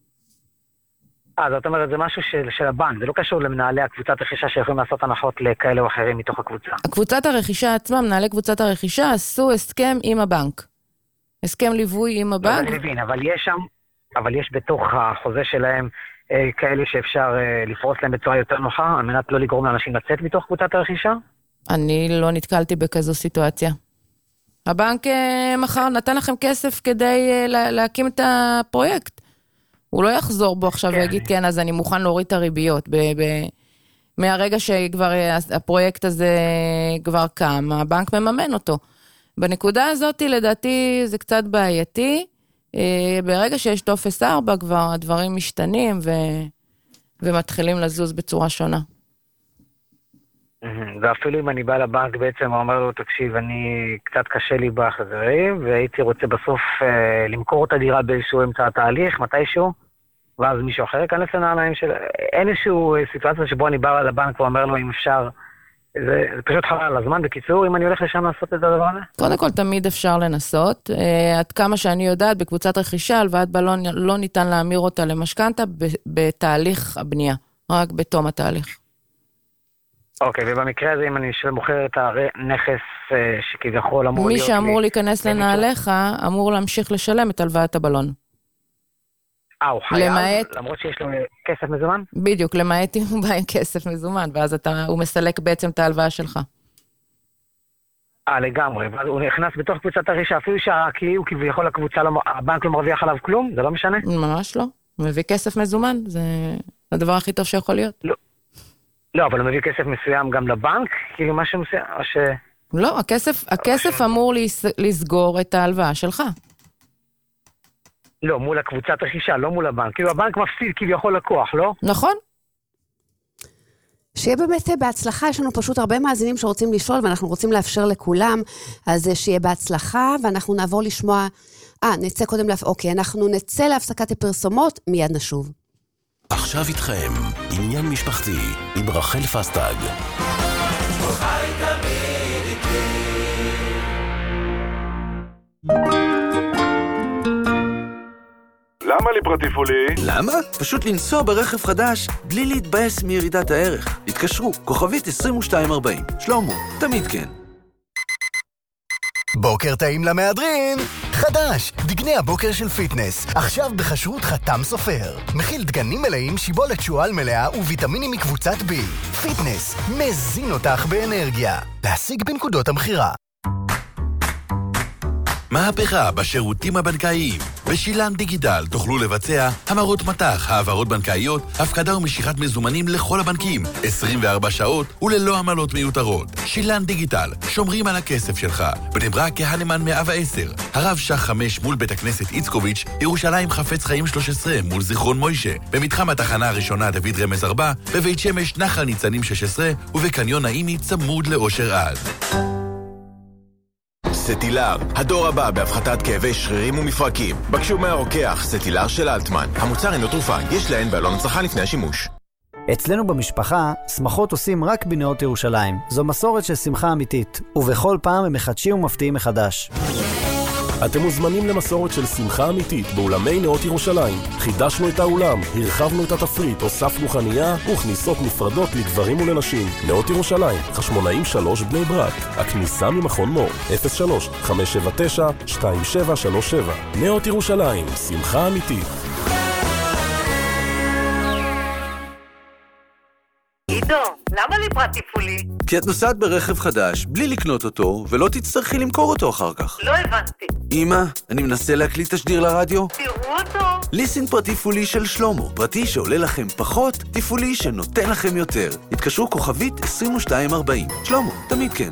זאת אומרת, זה משהו של הבנק, זה לא קשור למנהלי הקבוצת רכישה שיכולים לעשות הנחות לכאלה או אחרים מתוך הקבוצה. הקבוצת הרכישה עצמה, מנהלי קבוצת הרכישה עשו הסכם עם הבנק. הסכם ליווי עם הבנק. אני מבין, אבל יש בתוך החוזה שלהם כאלה שאפשר לפרוס להם בצורה יותר נוחה, על מנת לא לגרום לאנשים לצאת מתוך קבוצת הרכישה? אני לא נתקלתי בכזו סיטואציה. הבנק מחר נתן לכם כסף כדי להקים את הפרויקט. הוא לא יחזור בו עכשיו ויגיד, כן, אז אני מוכן להוריד את הריביות. מהרגע שכבר הפרויקט הזה כבר קם, הבנק מממן אותו. בנקודה הזאת, לדעתי, זה קצת בעייתי. ברגע שיש טופס 4, כבר הדברים משתנים ומתחילים לזוז בצורה שונה. ואפילו אם אני בא לבנק בעצם ואומר לו, תקשיב, אני קצת קשה לי בהחזרים, והייתי רוצה בסוף למכור את הדירה באיזשהו אמצע התהליך, מתישהו, ואז מישהו אחר ייכנס לנעליים של... אין איזשהו סיטואציה שבו אני בא לבנק ואומר לו אם אפשר, זה פשוט חבל על הזמן. בקיצור, אם אני הולך לשם לעשות את הדבר הזה? קודם כל, תמיד אפשר לנסות. עד כמה שאני יודעת, בקבוצת רכישה, הלוואת בלון לא ניתן להמיר אותה למשכנתה בתהליך הבנייה, רק בתום התהליך. אוקיי, ובמקרה הזה, אם אני מוכר את הנכס שכביכול אמור להיות... מי שאמור להיכנס לנעליך, אמור להמשיך לשלם את הלוואת הבלון. הוא חייב, למרות שיש לו כסף מזומן? בדיוק, למעט אם הוא בא עם כסף מזומן, ואז הוא מסלק בעצם את ההלוואה שלך. לגמרי, ואז הוא נכנס בתוך קבוצת הרכישה, אפילו שהכלי הוא כביכול הקבוצה, הבנק לא מרוויח עליו כלום, זה לא משנה? ממש לא, הוא מביא כסף מזומן, זה הדבר הכי טוב שיכול להיות. לא, אבל הוא מביא כסף מסוים גם לבנק, כאילו משהו מסוים, או ש... לא, הכסף אמור לסגור את ההלוואה שלך. לא, מול הקבוצת רכישה, לא מול הבנק. כאילו הבנק מפסיד כביכול לקוח, לא? נכון. שיהיה באמת בהצלחה, יש לנו פשוט הרבה מאזינים שרוצים לשאול, ואנחנו רוצים לאפשר לכולם, אז שיהיה בהצלחה, ואנחנו נעבור לשמוע... נצא קודם אוקיי, אנחנו נצא להפסקת הפרסומות, מיד נשוב. עכשיו איתכם, עניין משפחתי, עם רחל פסטג. חי תמיד איתי. למה לי פרטיפולי? למה? פשוט לנסוע ברכב חדש בלי להתבאס מירידת הערך. התקשרו, כוכבית 2240. שלמה, תמיד כן. בוקר טעים למהדרין! חדש! דגני הבוקר של פיטנס. עכשיו בחשרות חתם סופר. מכיל דגנים מלאים, שיבולת שועל מלאה וויטמינים מקבוצת B. פיטנס, מזין אותך באנרגיה. להשיג בנקודות המחירה. מהפכה בשירותים הבנקאיים. בשילן דיגיטל תוכלו לבצע המרות מטח, העברות בנקאיות, הפקדה ומשיכת מזומנים לכל הבנקים, 24 שעות וללא עמלות מיותרות. שילן דיגיטל, שומרים על הכסף שלך. בני ברק כהנמן 110, הרב שח 5 מול בית הכנסת איצקוביץ', ירושלים חפץ חיים 13 מול זיכרון מוישה, במתחם התחנה הראשונה דוד רמז 4, בבית שמש נחל ניצנים 16 ובקניון נעימי צמוד לאושר עד. סטילר, הדור הבא בהפחתת כאבי שרירים ומפרקים. בקשו מהרוקח, סטילר של אלטמן. המוצר אינו תרופה, יש להן בעלון הצלחה לפני השימוש. אצלנו במשפחה, שמחות עושים רק בנאות ירושלים. זו מסורת של שמחה אמיתית, ובכל פעם הם מחדשים ומפתיעים מחדש. אתם מוזמנים למסורת של שמחה אמיתית באולמי נאות ירושלים. חידשנו את האולם, הרחבנו את התפריט, הוספנו חנייה וכניסות נפרדות לגברים ולנשים. נאות ירושלים, חשמונאים 3 בני ברק. הכניסה ממכון מור, 03-579-2737. נאות ירושלים, שמחה אמיתית. עידו, למה לי פרטיפולי? כי את נוסעת ברכב חדש, בלי לקנות אותו, ולא תצטרכי למכור אותו אחר כך. לא הבנתי. אמא, אני מנסה להקליט תשדיר לרדיו. תראו אותו. ליסינג פרטיפולי של שלמה. פרטי שעולה לכם פחות, טיפולי שנותן לכם יותר. התקשרו כוכבית 2240. שלמה, תמיד כן.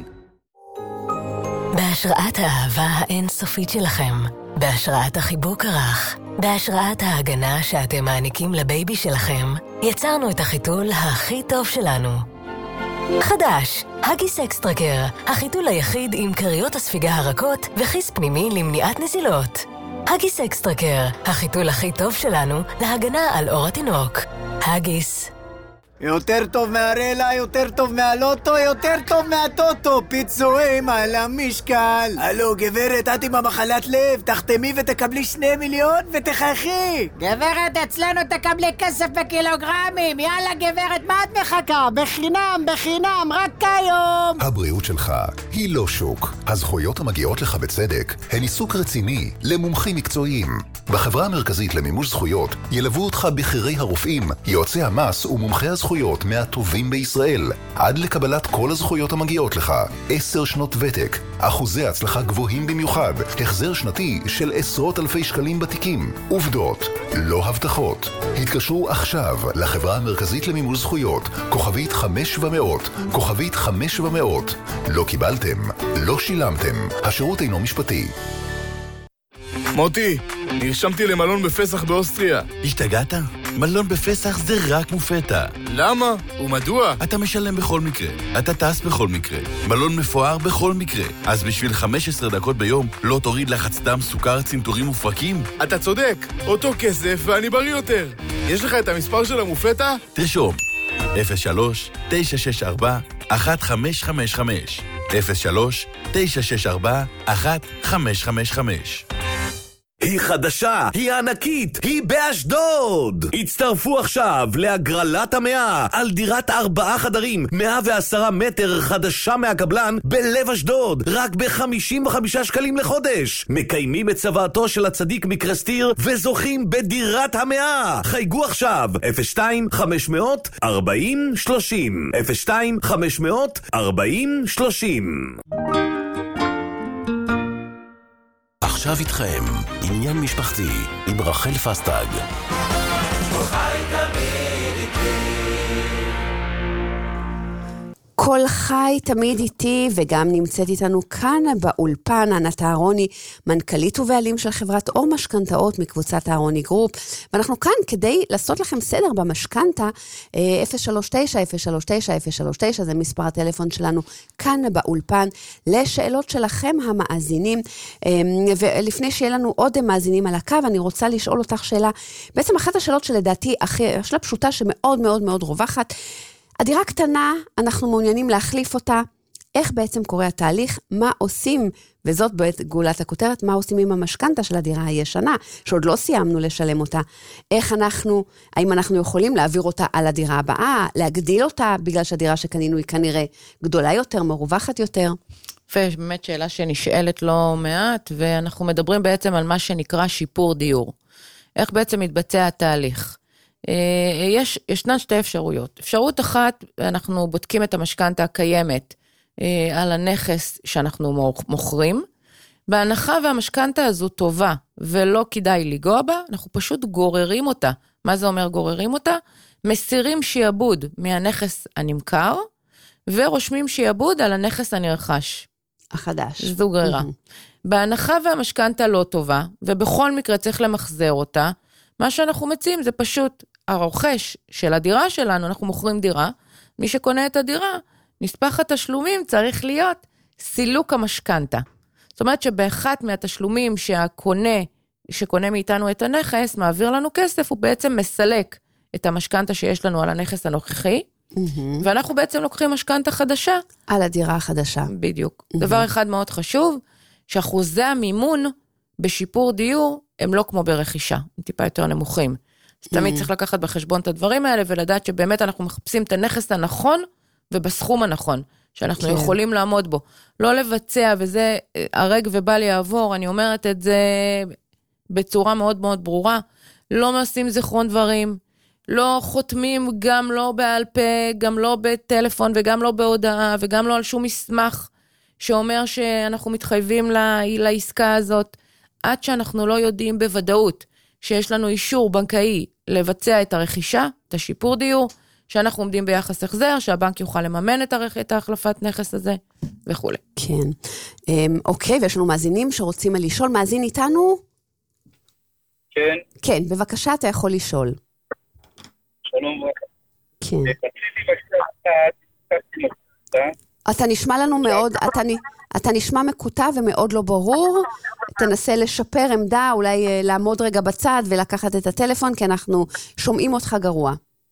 בהשראת האהבה האינסופית שלכם, בהשראת החיבוק הרך, בהשראת ההגנה שאתם מעניקים לבייבי שלכם, יצרנו את החיתול הכי טוב שלנו. חדש, הגיס אקסטרקר, החיתול היחיד עם קריות הספיגה הרכות וכיס פנימי למניעת נזילות. הגיס אקסטרקר, החיתול הכי טוב שלנו להגנה על אור התינוק. הגיס. יותר טוב מהרלה, יותר טוב מהלוטו, יותר טוב מהטוטו, פיצויים על המשקל. הלו, גברת, את עם המחלת לב, תחתמי ותקבלי 2 מיליון ותחייכי. גברת, אצלנו תקבלי כסף בקילוגרמים. יאללה, גברת, מה את מחכה? בחינם, רק היום. הבריאות שלך היא לא שוק. הזכויות המגיעות לך בצדק הן עיסוק רציני למומחים מקצועיים. בחברה המרכזית למימוש זכויות ילוו אותך בחירי הרופאים, יועצי המס ומומחי הזכויות מהטובים בישראל, עד לקבלת כל הזכויות המגיעות לך. 10 שנות ותק, אחוזי הצלחה גבוהים במיוחד, החזר שנתי של עשרות אלפי שקלים בתיקים. עובדות, לא הבטחות. התקשרו עכשיו לחברה המרכזית למימוש זכויות, כוכבית 5700, כוכבית 5700. לא קיבלתם, לא שילמתם. השירות אינו משפטי. מוטי, נרשמתי למלון בפסח באוסטריה. השתגעת? מלון בפסח זה רק מופתע. למה? ומדוע? אתה משלם בכל מקרה, אתה טס בכל מקרה, מלון מפואר בכל מקרה. אז בשביל 15 דקות ביום לא תוריד לחץ דם, סוכר, צנתורים ופרקים? אתה צודק, אותו כסף ואני בריא יותר. יש לך את המספר של המופתע? תרשום 03-964-1555 03-964-1555. היא חדשה, היא ענקית, היא באשדוד! הצטרפו עכשיו להגרלת המאה על דירת 4 חדרים, 110 מטר חדשה מהקבלן בלב אשדוד, רק ב-55 שקלים לחודש. מקיימים את צוואתו של הצדיק מקרסטיר וזוכים בדירת המאה. חייגו עכשיו, 02-500-40-30 02-500-40-30. עכשיו איתכם, עניין משפחתי, עם רחל פסטג. כל חי תמיד איתי, וגם נמצאת איתנו כאן באולפן, ענת אהרוני, מנכ"לית ובעלים של חברת אור משכנתאות מקבוצת אהרוני גרופ, ואנחנו כאן כדי לעשות לכם סדר במשכנתה, 039-039-039, זה מספר הטלפון שלנו כאן באולפן, לשאלות שלכם המאזינים, ולפני שיהיה לנו עוד מאזינים על הקו, אני רוצה לשאול אותך שאלה, בעצם אחת השאלות שלדעתי, שאלה פשוטה שמאוד מאוד מאוד רווחת, הדירה קטנה, אנחנו מעוניינים להחליף אותה, איך בעצם קורה התהליך, מה עושים, וזאת בגולת הכותרת, מה עושים עם המשכנתה של הדירה הישנה, שעוד לא סיימנו לשלם אותה, האם אנחנו יכולים להעביר אותה על הדירה הבאה, להגדיל אותה, בגלל שהדירה שקנינו היא כנראה גדולה יותר, מרווחת יותר. ובאמת שאלה שנשאלת לא מעט, ואנחנו מדברים בעצם על מה שנקרא שיפור דיור. איך בעצם מתבצע התהליך? ישנן שתי אפשרויות. אפשרות אחת, אנחנו בודקים את המשכנתה הקיימת על הנכס שאנחנו מוכרים, בהנחה והמשכנתה הזו טובה ולא כדאי לגוע בה, אנחנו פשוט גוררים אותה. מה זה אומר גוררים אותה? מסירים שיעבוד מהנכס הנמכר, ורושמים שיעבוד על הנכס הנרכש. החדש. זו גרירה. בהנחה והמשכנתה לא טובה, ובכל מקרה צריך למחזר אותה, מה שאנחנו מציעים זה פשוט הרוכש של הדירה שלנו, אנחנו מוכרים דירה, מי שקונה את הדירה, נספח התשלומים צריך להיות סילוק המשכנתה. זאת אומרת שבאחת מהתשלומים שקונה מאיתנו את הנכס, מעביר לנו כסף, הוא בעצם מסלק את המשכנתה שיש לנו על הנכס הנוכחי, ואנחנו בעצם לוקחים משכנתה חדשה. על הדירה החדשה. בדיוק. דבר אחד מאוד חשוב, שאחוזי המימון בשיפור דיור, הם לא כמו ברכישה, הם טיפה יותר נמוכים. אז תמיד צריך לקחת בחשבון את הדברים האלה, ולדעת שבאמת אנחנו מחפשים את הנכס הנכון, ובסכום הנכון, שאנחנו יכולים לעמוד בו. לא לבצע, וזה הרג ובל יעבור, אני אומרת את זה בצורה מאוד מאוד ברורה, לא מעשים זיכרון דברים, לא חותמים גם לא בעל פה, גם לא בטלפון, וגם לא בהודעה, וגם לא על שום מסמך, שאומר שאנחנו מתחייבים לעסקה הזאת, עד שאנחנו לא יודעים בוודאות, שיש לנו אישור בנקאי לבצע את הרכישה, את השיפור דיור, שאנחנו עומדים ביחס החזר, שהבנק יוכל לממן את ההחלפת נכס הזה, וכו'. כן. אוקיי, ויש לנו מאזינים שרוצים לשאול. מאזין איתנו? כן. כן, בבקשה אתה יכול לשאול. שלום. כן. אתה נשמע לנו מאוד, אתה נשמע מקוטע ומאוד לא ברור, תנסה לשפר עמדה, אולי לעמוד רגע בצד ולקחת את הטלפון, כי אנחנו שומעים אותך גרוע.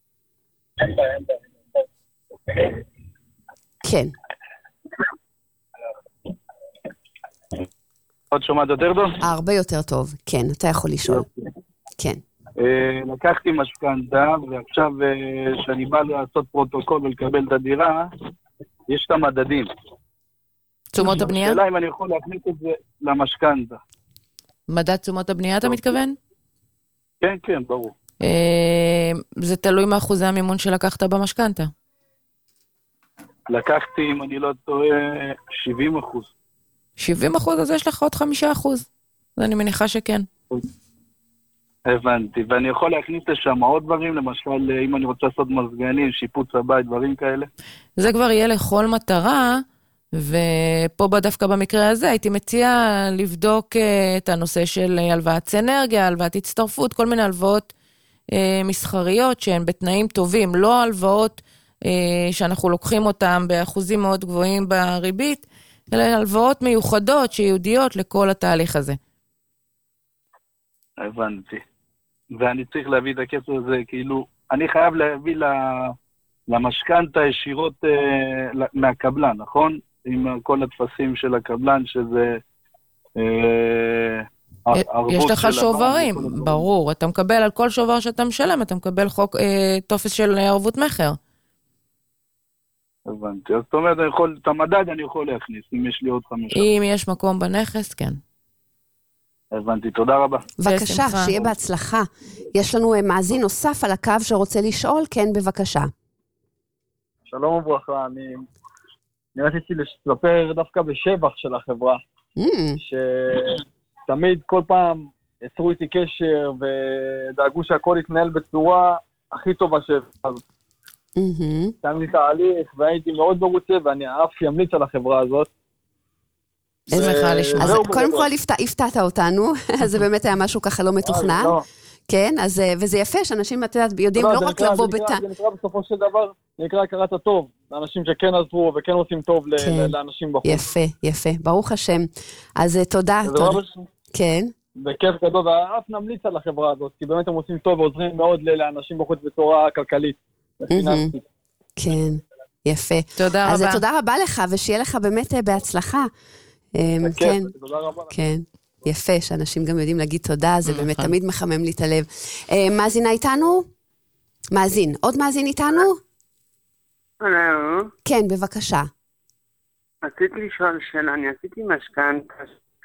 כן. עוד שומעת יותר טוב? הרבה יותר טוב, כן, אתה יכול לשאול. כן. לקחתי משכנתה, ועכשיו שאני בא לעשות פרוטוקול ולקבל את הדירה, יש את המדדים. תשומות הבנייה? השאלה אם אני יכול להכניס את זה למשכנתה. מדד תשומות הבנייה אתה מתכוון? כן, כן, ברור. זה תלוי מה אחוזי המימון שלקחת במשכנתה. לקחתי, אם אני לא טועה, 70%. 70%? אז יש לך עוד 5%. אני מניחה שכן. הבנתי, ואני יכול להכניס לשם עוד דברים, למשל, אם אני רוצה לעשות מזגנים, שיפוץ הבית, דברים כאלה? זה כבר יהיה לכל מטרה, ופה דווקא במקרה הזה הייתי מציעה לבדוק את הנושא של הלוואת אנרגיה, הלוואת הצטרפות, כל מיני הלוואות מסחריות שהן בתנאים טובים, לא הלוואות שאנחנו לוקחים אותן באחוזים מאוד גבוהים בריבית, אלא הלוואות מיוחדות שיהודיות לכל התהליך הזה. הבנתי. ואני צריך להביא את הכסף הזה, כאילו, אני חייב להביא למשכנתא ישירות מהקבלן, נכון? עם כל התפסים של הקבלן, שזה יש לך שוברים, ברור. אתה מקבל על כל שובר שאתה משלם, אתה מקבל טופס של ערבות מחר. הבנתי. אז זאת אומרת, את המדד אני יכול להכניס, אם יש לי עוד 5. אם יש מקום בנכס, כן. הבנתי, תודה רבה. בבקשה, שיהיה בהצלחה. יש לנו מאזין נוסף על הקו שרוצה לשאול, כן, בבקשה. שלום וברכה, אני רציתי לספר דווקא בשבח של החברה, שתמיד כל פעם יצרו איתי קשר ודאגו שהכל יתנהל בצורה הכי טובה שאפשר. שם לי תהליך והייתי מאוד מרוצה ואני אף ימליץ על החברה הזאת. אז קודם כל הפתעת אותנו, אז זה באמת היה משהו ככה לא מתוכנן. כן, וזה יפה שאנשים יודעים לא רק לבוא בתא. זה נקרא בסופו של דבר, זה נקרא הכרת הטוב, לאנשים שכן עזרו וכן עושים טוב לאנשים בחוץ. יפה, יפה, ברוך השם. אז תודה. כן. בכיף גדול, ואף נמליץ על החברה הזאת, כי באמת הם עושים טוב ועוזרים מאוד לאנשים בחוץ בצורה כלכלית. כן, יפה. תודה רבה. אז תודה רבה לך, ושיהיה לך באמת בהצלחה. כן, כן. יפה, שאנשים גם יודעים להגיד תודה, זה באמת תמיד מחמם לי את הלב. מאזינה איתנו? מאזין. עוד מאזין איתנו? הלו. כן, בבקשה. רציתי לשאול שאלה, אני עשיתי משכנתא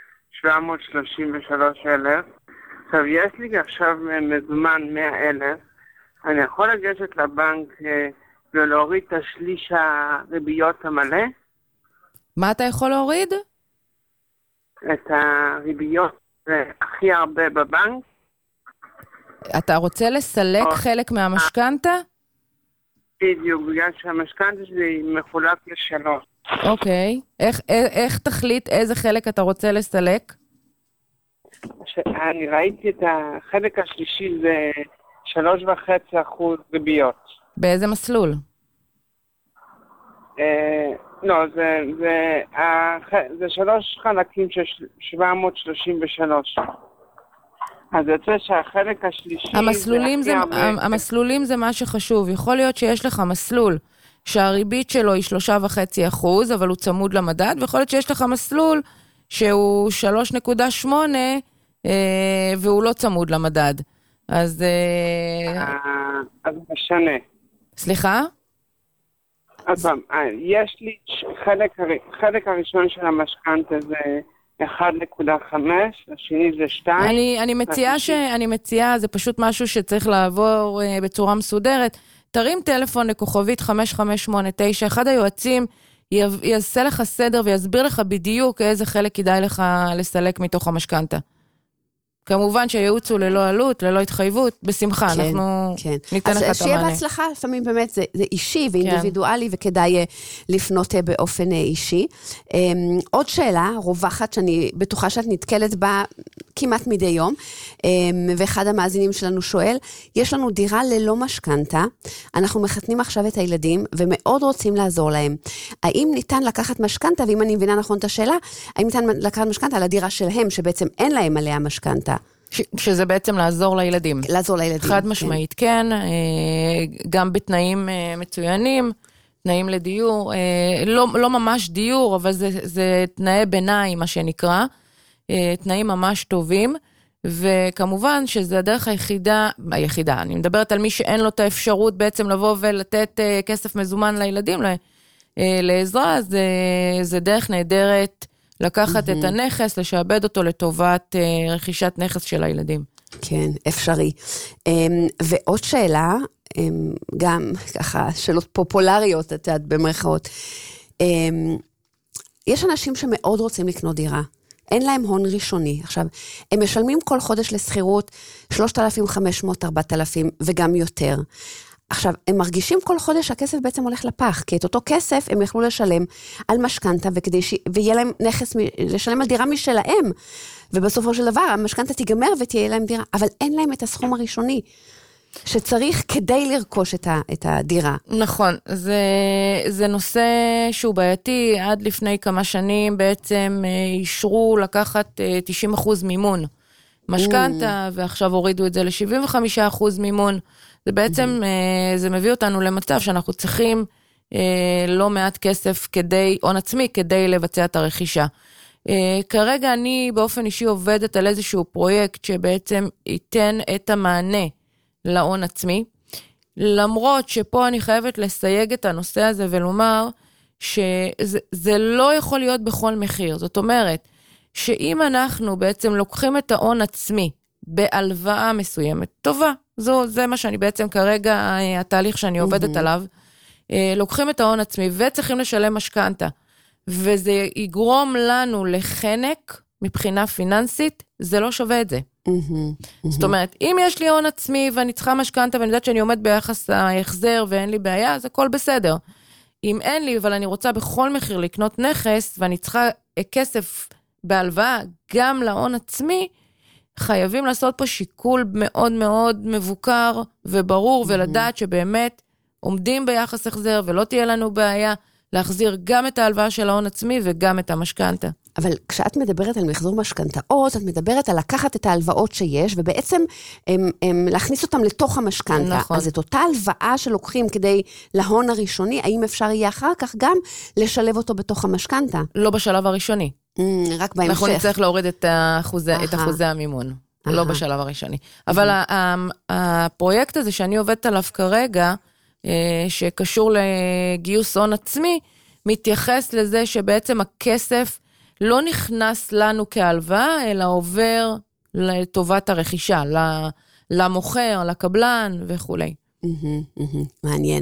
733,000, עכשיו יש לי עכשיו מזומן 100,000, אני יכול לגשת לבנק ולהוריד את השליש הריביות המלא? מה אתה יכול להוריד? את הריביות הכי הרבה בבנק. אתה רוצה לסלק חלק מהמשכנתא? בדיוק, בגלל שהמשכנתא שלי מחולק ל3. אוקיי. איך תחליט איזה חלק אתה רוצה לסלק? אני ראיתי את החלק השלישי זה 3.5% ריביות. באיזה מסלול? לא, זה 3 חלקים של 733. אז זה יוצא שהחלק השלישי... המסלולים זה מה שחשוב. יכול להיות שיש לך מסלול שהריבית שלו היא 3.5%, אבל הוא צמוד למדד, ויכול להיות שיש לך מסלול שהוא 3.8, והוא לא צמוד למדד. אז משנה. סליחה? אז יש לי חלק הראשון של המשכנתא זה 1.5, השני זה 2. אני מציעה, זה פשוט משהו שצריך לעבור בצורה מסודרת. תרים טלפון לכוכבית 5589, אחד היועצים יעשה לך סדר ויסביר לך בדיוק איזה חלק כדאי לך לסלק מתוך המשכנתא. כמובן שהייעוץ הוא ללא עלות, ללא התחייבות, בשמחה, אנחנו ניתן לך את המענה. אז שיהיה בהצלחה, לפעמים באמת זה אישי ואינדיבידואלי, וכדאי לפנות באופן אישי. עוד שאלה, רווחת, שאני בטוחה שאת נתקלת בה כמעט מדי יום, ואחד המאזינים שלנו שואל, יש לנו דירה ללא משכנתא, אנחנו מחתנים עכשיו את הילדים, ומאוד רוצים לעזור להם. האם ניתן לקחת משכנתא, ואם אני מבינה נכון את השאלה, האם ניתן לקחת משכנתא על הדירה שלהם, שבעצם אין להם עליה משכנתא? שזה בעצם לעזור לילדים. לעזור לילדים. חד משמעית, כן. גם בתנאים מצוינים, תנאים לדיור, לא ממש דיור, אבל זה תנאי ביניים, מה שנקרא, תנאים ממש טובים, וכמובן שזה הדרך היחידה, אני מדברת על מי שאין לו את האפשרות בעצם לבוא ולתת כסף מזומן לילדים, לעזרה, זה דרך נהדרת, לקחת את הנכס, לשעבד אותו לטובת רכישת נכס של הילדים. כן, אפשרי. ועוד שאלה, גם ככה, שאלות פופולריות, את יודעת, במרכאות. יש אנשים שמאוד רוצים לקנות דירה, אין להם הון ראשוני. עכשיו, הם משלמים כל חודש לסחירות 3,500, 4,000 וגם יותר. עכשיו, הם מרגישים כל חודש שהכסף בעצם הולך לפח, כי את אותו כסף הם יכלו לשלם על משכנתא, ויהיה להם נכס, לשלם על דירה משלהם, ובסופו של דבר המשכנתא תיגמר ותהיה להם דירה, אבל אין להם את הסכום הראשוני. שצריך כדי לרכוש את הדירה. נכון, זה נושא שהוא בעייתי. עד לפני כמה שנים בעצם אישרו לקחת 90% מימון משכנתה, ועכשיו הורידו את זה ל-75% מימון. זה בעצם, זה מביא אותנו למצב שאנחנו צריכים לא מעט כסף כדי, הון עצמי, כדי לבצע את הרכישה. כרגע אני באופן אישי עובדת על איזשהו פרויקט שבעצם ייתן את המענה להון עצמי, למרות שפה אני חייבת לסייג את הנושא הזה ולומר שזה לא יכול להיות בכל מחיר. זאת אומרת, שאם אנחנו בעצם לוקחים את ההון עצמי בהלוואה מסוימת, טובה, זה מה שאני בעצם כרגע, התהליך שאני עובדת עליו, לוקחים את ההון עצמי וצריכים לשלם משכנתה, וזה יגרום לנו לחנק מבחינה פיננסית, זה לא שווה את זה. זאת אומרת, אם יש לי הון עצמי ואני צריכה משכנתה ואני יודעת שאני עומד ביחס ההחזר ואין לי בעיה, אז הכל בסדר. אם אין לי, אבל אני רוצה בכל מחיר לקנות נכס ואני צריכה כסף בהלוואה גם להון עצמי, חייבים לעשות פה שיקול מאוד מאוד מבוקר וברור, ולדעת שבאמת עומדים ביחס החזר ולא תהיה לנו בעיה להחזיר גם את ההלוואה של ההון עצמי וגם את המשכנתה. אבל כשאת מדברת על מחזור משכנתאות, את מדברת על לקחת את ההלוואות שיש, ובעצם להכניס אותם לתוך המשכנתה. נכון. אז את אותה הלוואה שלוקחים כדי להון הראשוני, האם אפשר יהיה אחר כך גם לשלב אותו בתוך המשכנתה? לא בשלב הראשוני. רק בהמשך. אנחנו נצטרך להוריד את אחוזי המימון. לא בשלב הראשוני. אבל הפרויקט הזה שאני עובדת עליו כרגע, שקשור לגיוס הון עצמי, מתייחס לזה שבעצם הכסף לא נכנס לנו כהלוואה, אלא עובר לטובת הרכישה, למוכר, לקבלן וכו'. מעניין.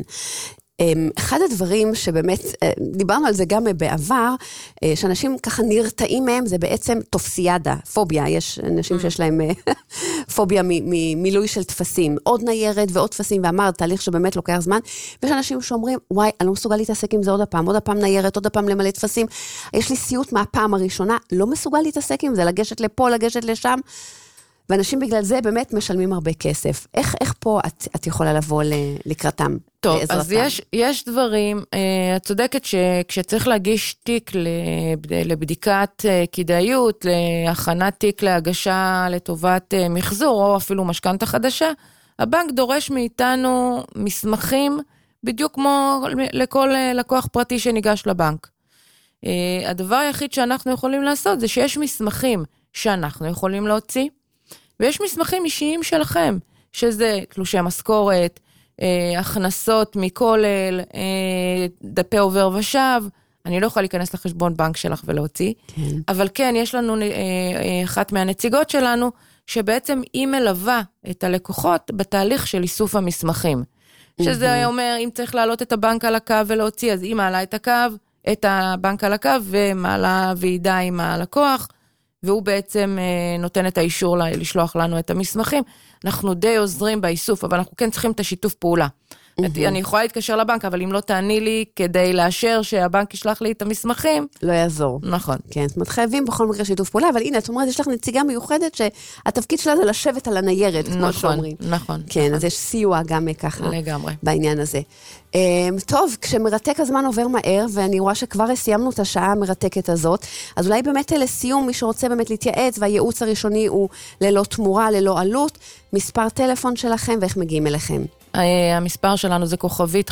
אחד הדברים שבאמת, דיברנו על זה גם בעבר, שאנשים ככה נרתעים מהם, זה בעצם טופסיאדה, פוביה, יש אנשים שיש להם פוביה ממילוי של תפסים, עוד ניירת ועוד תפסים, ואמר, תהליך שבאמת לוקח זמן, ויש אנשים שאומרים, וואי, אני לא מסוגל להתעסק עם זה עוד הפעם ניירת, עוד הפעם למלא תפסים, יש לי סיוט מהפעם הראשונה, לא מסוגל להתעסק עם זה, לגשת לפה, לגשת לשם, ואנשים בגלל זה באמת משלמים הרבה כסף. איך פה את יכולה לבוא לקראתם? טוב, אז יש דברים, את צודקת שכשצריך להגיש תיק לבדיקת כדאיות, להכנת תיק להגשה לטובת מחזור, או אפילו משכנתה חדשה, הבנק דורש מאיתנו מסמכים, בדיוק כמו לכל לקוח פרטי שניגש לבנק. הדבר היחיד שאנחנו יכולים לעשות, זה שיש מסמכים שאנחנו יכולים להוציא, ויש מסמכים אישיים שלכם, שזה תלושי משכורת, הכנסות מכולל, דפי עובר ושב, אני לא יכולה להיכנס לחשבון בנק שלך ולהוציא, אבל כן, יש לנו אחת מהנציגות שלנו, שבעצם היא מלווה את הלקוחות בתהליך של איסוף המסמכים, שזה אומר, אם צריך להעלות את הבנק על הקו ולהוציא, אז היא מעלה את הבנק על הקו, ומעלה ועידה עם הלקוח, והוא בעצם נותן את האישור לשלוח לנו את המסמכים. אנחנו די עוזרים באיסוף, אבל אנחנו כן צריכים את השיתוף פעולה. אני יכולה להתקשר לבנק, אבל אם לא תעני לי כדי לאשר שהבנק ישלח לי את המסמכים, לא יעזור. נכון. כן, זאת אומרת, חייבים בכל מקרה שיתוף פעולה, אבל הנה, את אומרת, יש לך נציגה מיוחדת שהתפקיד שלה זה לשבת על הניירת, כמו שאומרים. נכון. כן, אז יש סיוע גם ככה. לגמרי. בעניין הזה. טוב, כשמרתק הזמן עובר מהר, ואני רואה שכבר סיימנו את השעה המרתקת הזאת, אז אולי באמת לסיום, מי שרוצה באמת להתייעץ, והייעוץ הראשוני הוא ללא תמורה, ללא עלות, מספר טלפון שלכם ואיך מגיעים אליכם. המספר שלנו זה כוכבית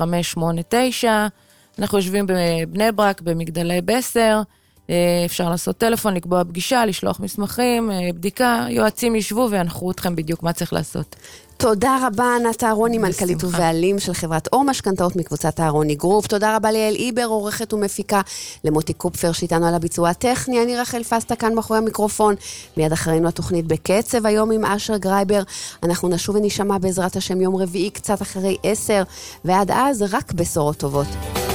5589, אנחנו יושבים בבני ברק, במגדלי בסר, אפשר לעשות טלפון, לקבוע פגישה, לשלוח מסמכים, בדיקה, יועצים ישבו וינחו אתכם בדיוק מה צריך לעשות. תודה רבה, ענת אהרוני, מנכ"לית ובעלים של חברת אור משכנתאות מקבוצת אהרוני גרופ. תודה רבה ליעל איבר, עורכת ומפיקה, למוטי קופפר שאיתנו על הביצוע הטכני, אני רחל פסטה כאן מאחורי המיקרופון, מיד אחרינו התוכנית בקצב, היום עם אשר גרייבר. אנחנו נשוב ונשמע בעזרת השם יום רביעי קצת אחרי 10, ועד אז רק בשורות טובות.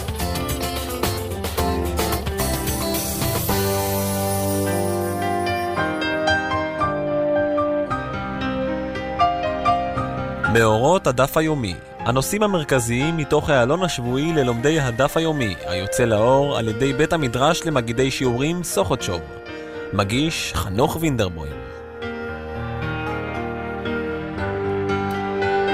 מאורות הדף היומי, הנושאים המרכזיים מתוך העלון השבועי ללומדי הדף היומי, היוצא לאור על ידי בית המדרש למגידי שיעורים סוכותשוב. מגיש חנוך וינדרבוים.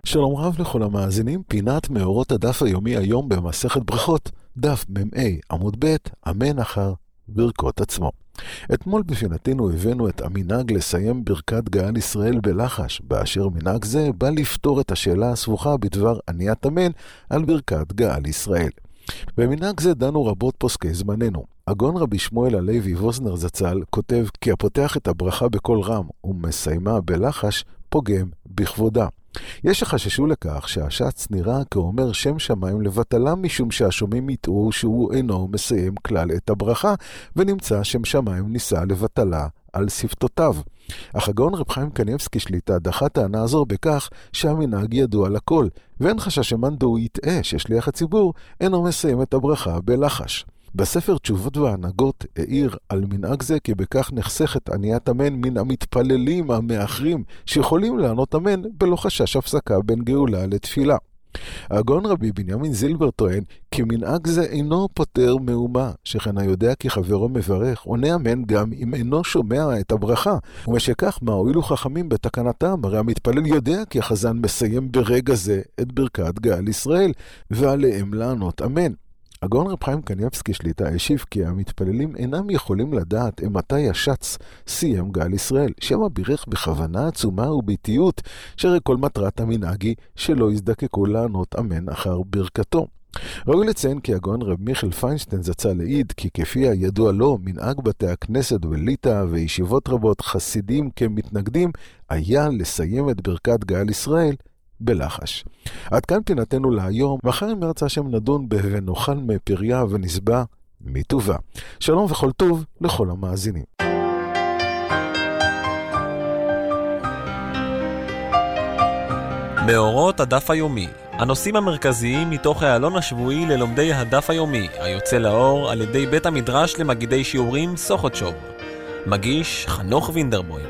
שלום רב לכל המאזינים, פינת מאורות הדף היומי היום במסכת ברכות, דף מ"ה עמוד ב', אמן אחר ברכות עצמו. אתמול בפינתנו הבאנו את המנהג לסיים ברכת גאל ישראל בלחש, באשר מנהג זה בא לפתור את השאלה הסבוכה בדבר עניית אמן על ברכת גאל ישראל. במנהג זה דנו רבות פוסקי זמננו. הגאון רבי שמואל הלוי ווזנר זצ"ל כותב כי הפותח את הברכה בקול רם ומסיימה בלחש פוגם בכבודה. יש שחששו לכך שהשץ נראה כאומר שם שמיים לבטלם משום שהשומעים יטעו שהוא אינו מסיים כלל את הברכה ונמצא שם שמיים ניסה לבטלה על שפתותיו. אך הגאון רב חיים קניבסקי שליטה דחה טענה זו בכך שהמנהג ידוע לכל ואין חשש שמאן דהוא יטעה ששליח הציבור אינו מסיים את הברכה בלחש. בספר תשובות והנהגות העיר על מנהג זה כי בכך נחסכת עניית אמן מן המתפללים המאחרים שיכולים לענות אמן בלא חשש הפסקה בין גאולה לתפילה. הגאון רבי בנימין זילבר טוען כי מנהג זה אינו פותר מאומה, שכן היודע כי חברו מברך עונה אמן גם אם אינו שומע את הברכה, ומשכך מה הועילו חכמים בתקנתם, הרי המתפלל יודע כי החזן מסיים ברגע זה את ברכת גאל ישראל ועליהם לענות אמן. הגאון רב חיים קניבסקי שליטה השיב כי המתפללים אינם יכולים לדעת מתי השץ סיים גאל ישראל, שמא בירך בכוונה עצומה וביתיות, שהרי כל מטרת המנהג היא שלא יזדקקו לענות אמן אחר ברכתו. ראוי לציין כי הגאון רב מיכאל פיינשטיין זצ"ל העיד כי כפי הידוע לו מנהג בתי הכנסת וליטא וישיבות רבות חסידים כמתנגדים היה לסיים את ברכת גאל ישראל בלחש. עד כאן פינתנו להיום, מחר אם ירצה שם נדון ונאכל מפריה ונשבע מטובה. שלום וכל טוב לכל המאזינים. מאורות הדף היומי, הנושאים המרכזיים מתוך העלון השבועי ללומדי הדף היומי, היוצא לאור על ידי בית המדרש למגידי שיעורים סוכותשוב. מגיש חנוך וינדרבוים.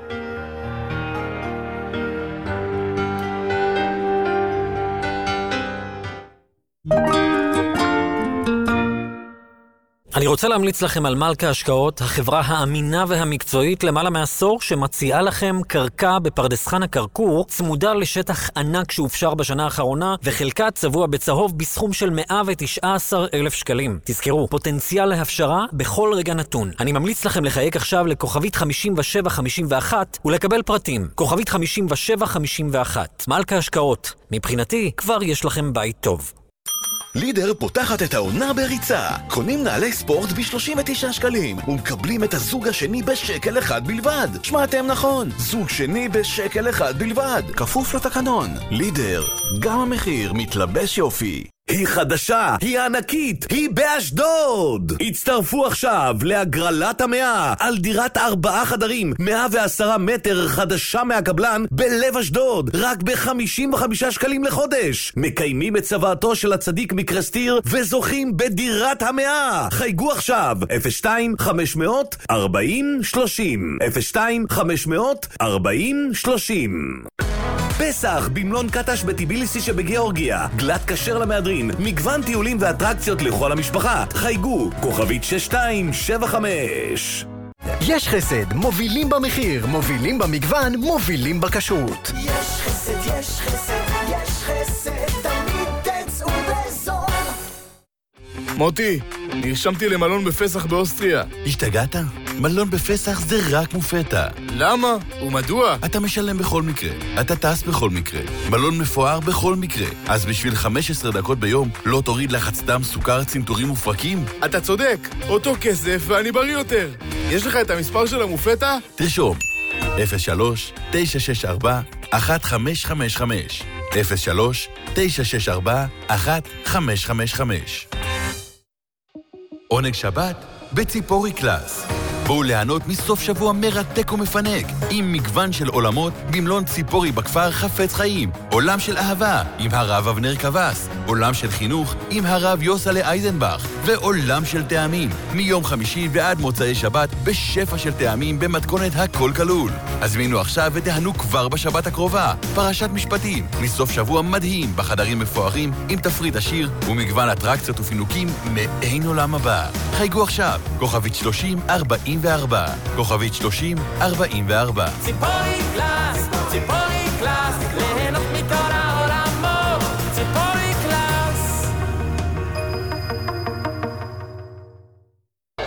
אני רוצה להמליץ לכם על מלכה השקעות, החברה האמינה והמקצועית למעלה מעשור שמציעה לכם קרקע בפרדס חנה כרכור, צמודה לשטח ענק שהופשר בשנה האחרונה, וחלקה צבוע בצהוב בסכום של 119,000 שקלים. תזכרו, פוטנציאל להפשרה בכל רגע נתון. אני ממליץ לכם לחייק עכשיו לכוכבית 5751 ולקבל פרטים. כוכבית 5751. מלכה השקעות. מבחינתי, כבר יש לכם בית טוב. לידר פותחת את העונה בריצה. קונים נעלי ספורט ב-39 שקלים ומקבלים את הזוג השני בשקל אחד בלבד. שמעתם נכון, זוג שני בשקל אחד בלבד. כפוף לתקנון. לידר, גם המחיר מתלבש יופי. היא חדשה, היא ענקית, היא באשדוד! הצטרפו עכשיו להגרלת המאה על דירת 4 חדרים, 110 מטר חדשה מהקבלן בלב אשדוד, רק ב-55 שקלים לחודש. מקיימים את צוואתו של הצדיק מקרסטיר וזוכים בדירת המאה. חייגו עכשיו, 02-500-40-30 02-500-40-30. פסח במלון קטש בטיביליסי שבגיאורגיה, גלת כשר למהדרין, מגוון טיולים ואטרקציות לכל המשפחה. חייגו, כוכבית 6275. יש חסד, מובילים במחיר, מובילים במגוון, מובילים בכשרות. יש חסד, יש חסד, יש חסד, תמיד תצאו בזול. מוטי, נרשמתי למלון בפסח באוסטריה. השתגעת? מלון בפסח זה רק מופתע. למה? ומדוע? אתה משלם בכל מקרה, אתה טס בכל מקרה, מלון מפואר בכל מקרה. אז בשביל 15 דקות ביום לא תוריד לחץ דם, סוכר, צנתורים ופרקים? אתה צודק, אותו כסף ואני בריא יותר. יש לך את המספר של המופתע? תרשום 03-964-1555 03-964-1555. עונג שבת בציפורי קלאס. בואו ליהנות מסוף שבוע מרתק ומפנק עם מגוון של עולמות במלון ציפורי בכפר חפץ חיים. עולם של אהבה עם הרב אבנר קבס, עולם של חינוך עם הרב יוסלה אייזנבך, ועולם של טעמים מיום חמישי ועד מוצאי שבת בשפע של טעמים במתכונת הכל כלול. הזמינו עכשיו ותהנו כבר בשבת הקרובה פרשת משפטים מסוף שבוע מדהים בחדרים מפוארים עם תפריט עשיר ומגוון אטרקציות ופינוקים מעין עולם הבא. חייגו עכשיו, כוכבית 3044, כוכבית 3044. ציפורי קלאס, ליהנות מכל העולם.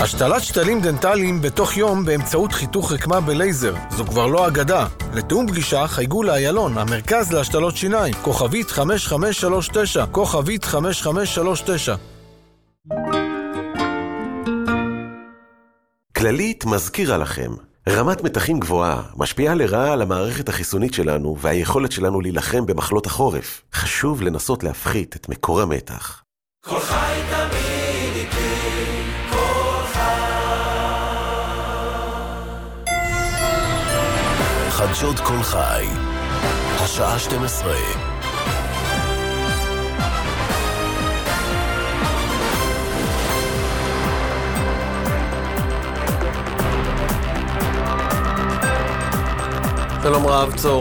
השתלת שתלים דנטליים בתוך יום באמצעות חיתוך רקמה בלייזר. זו כבר לא אגדה. לתאום פגישה חייגו לאיילון, המרכז להשתלות שיניים, כוכבית 5539, כוכבית 5539. כללית מזכירה לכם, רמת מתחים גבוהה משפיעה לרעה על המערכת החיסונית שלנו והיכולת שלנו להילחם במחלות החורף. חשוב לנסות להפחית את מקור המתח. כל חי תמיד איתי, כל חדשות כל חי, השעה 12. שלום רב, צור.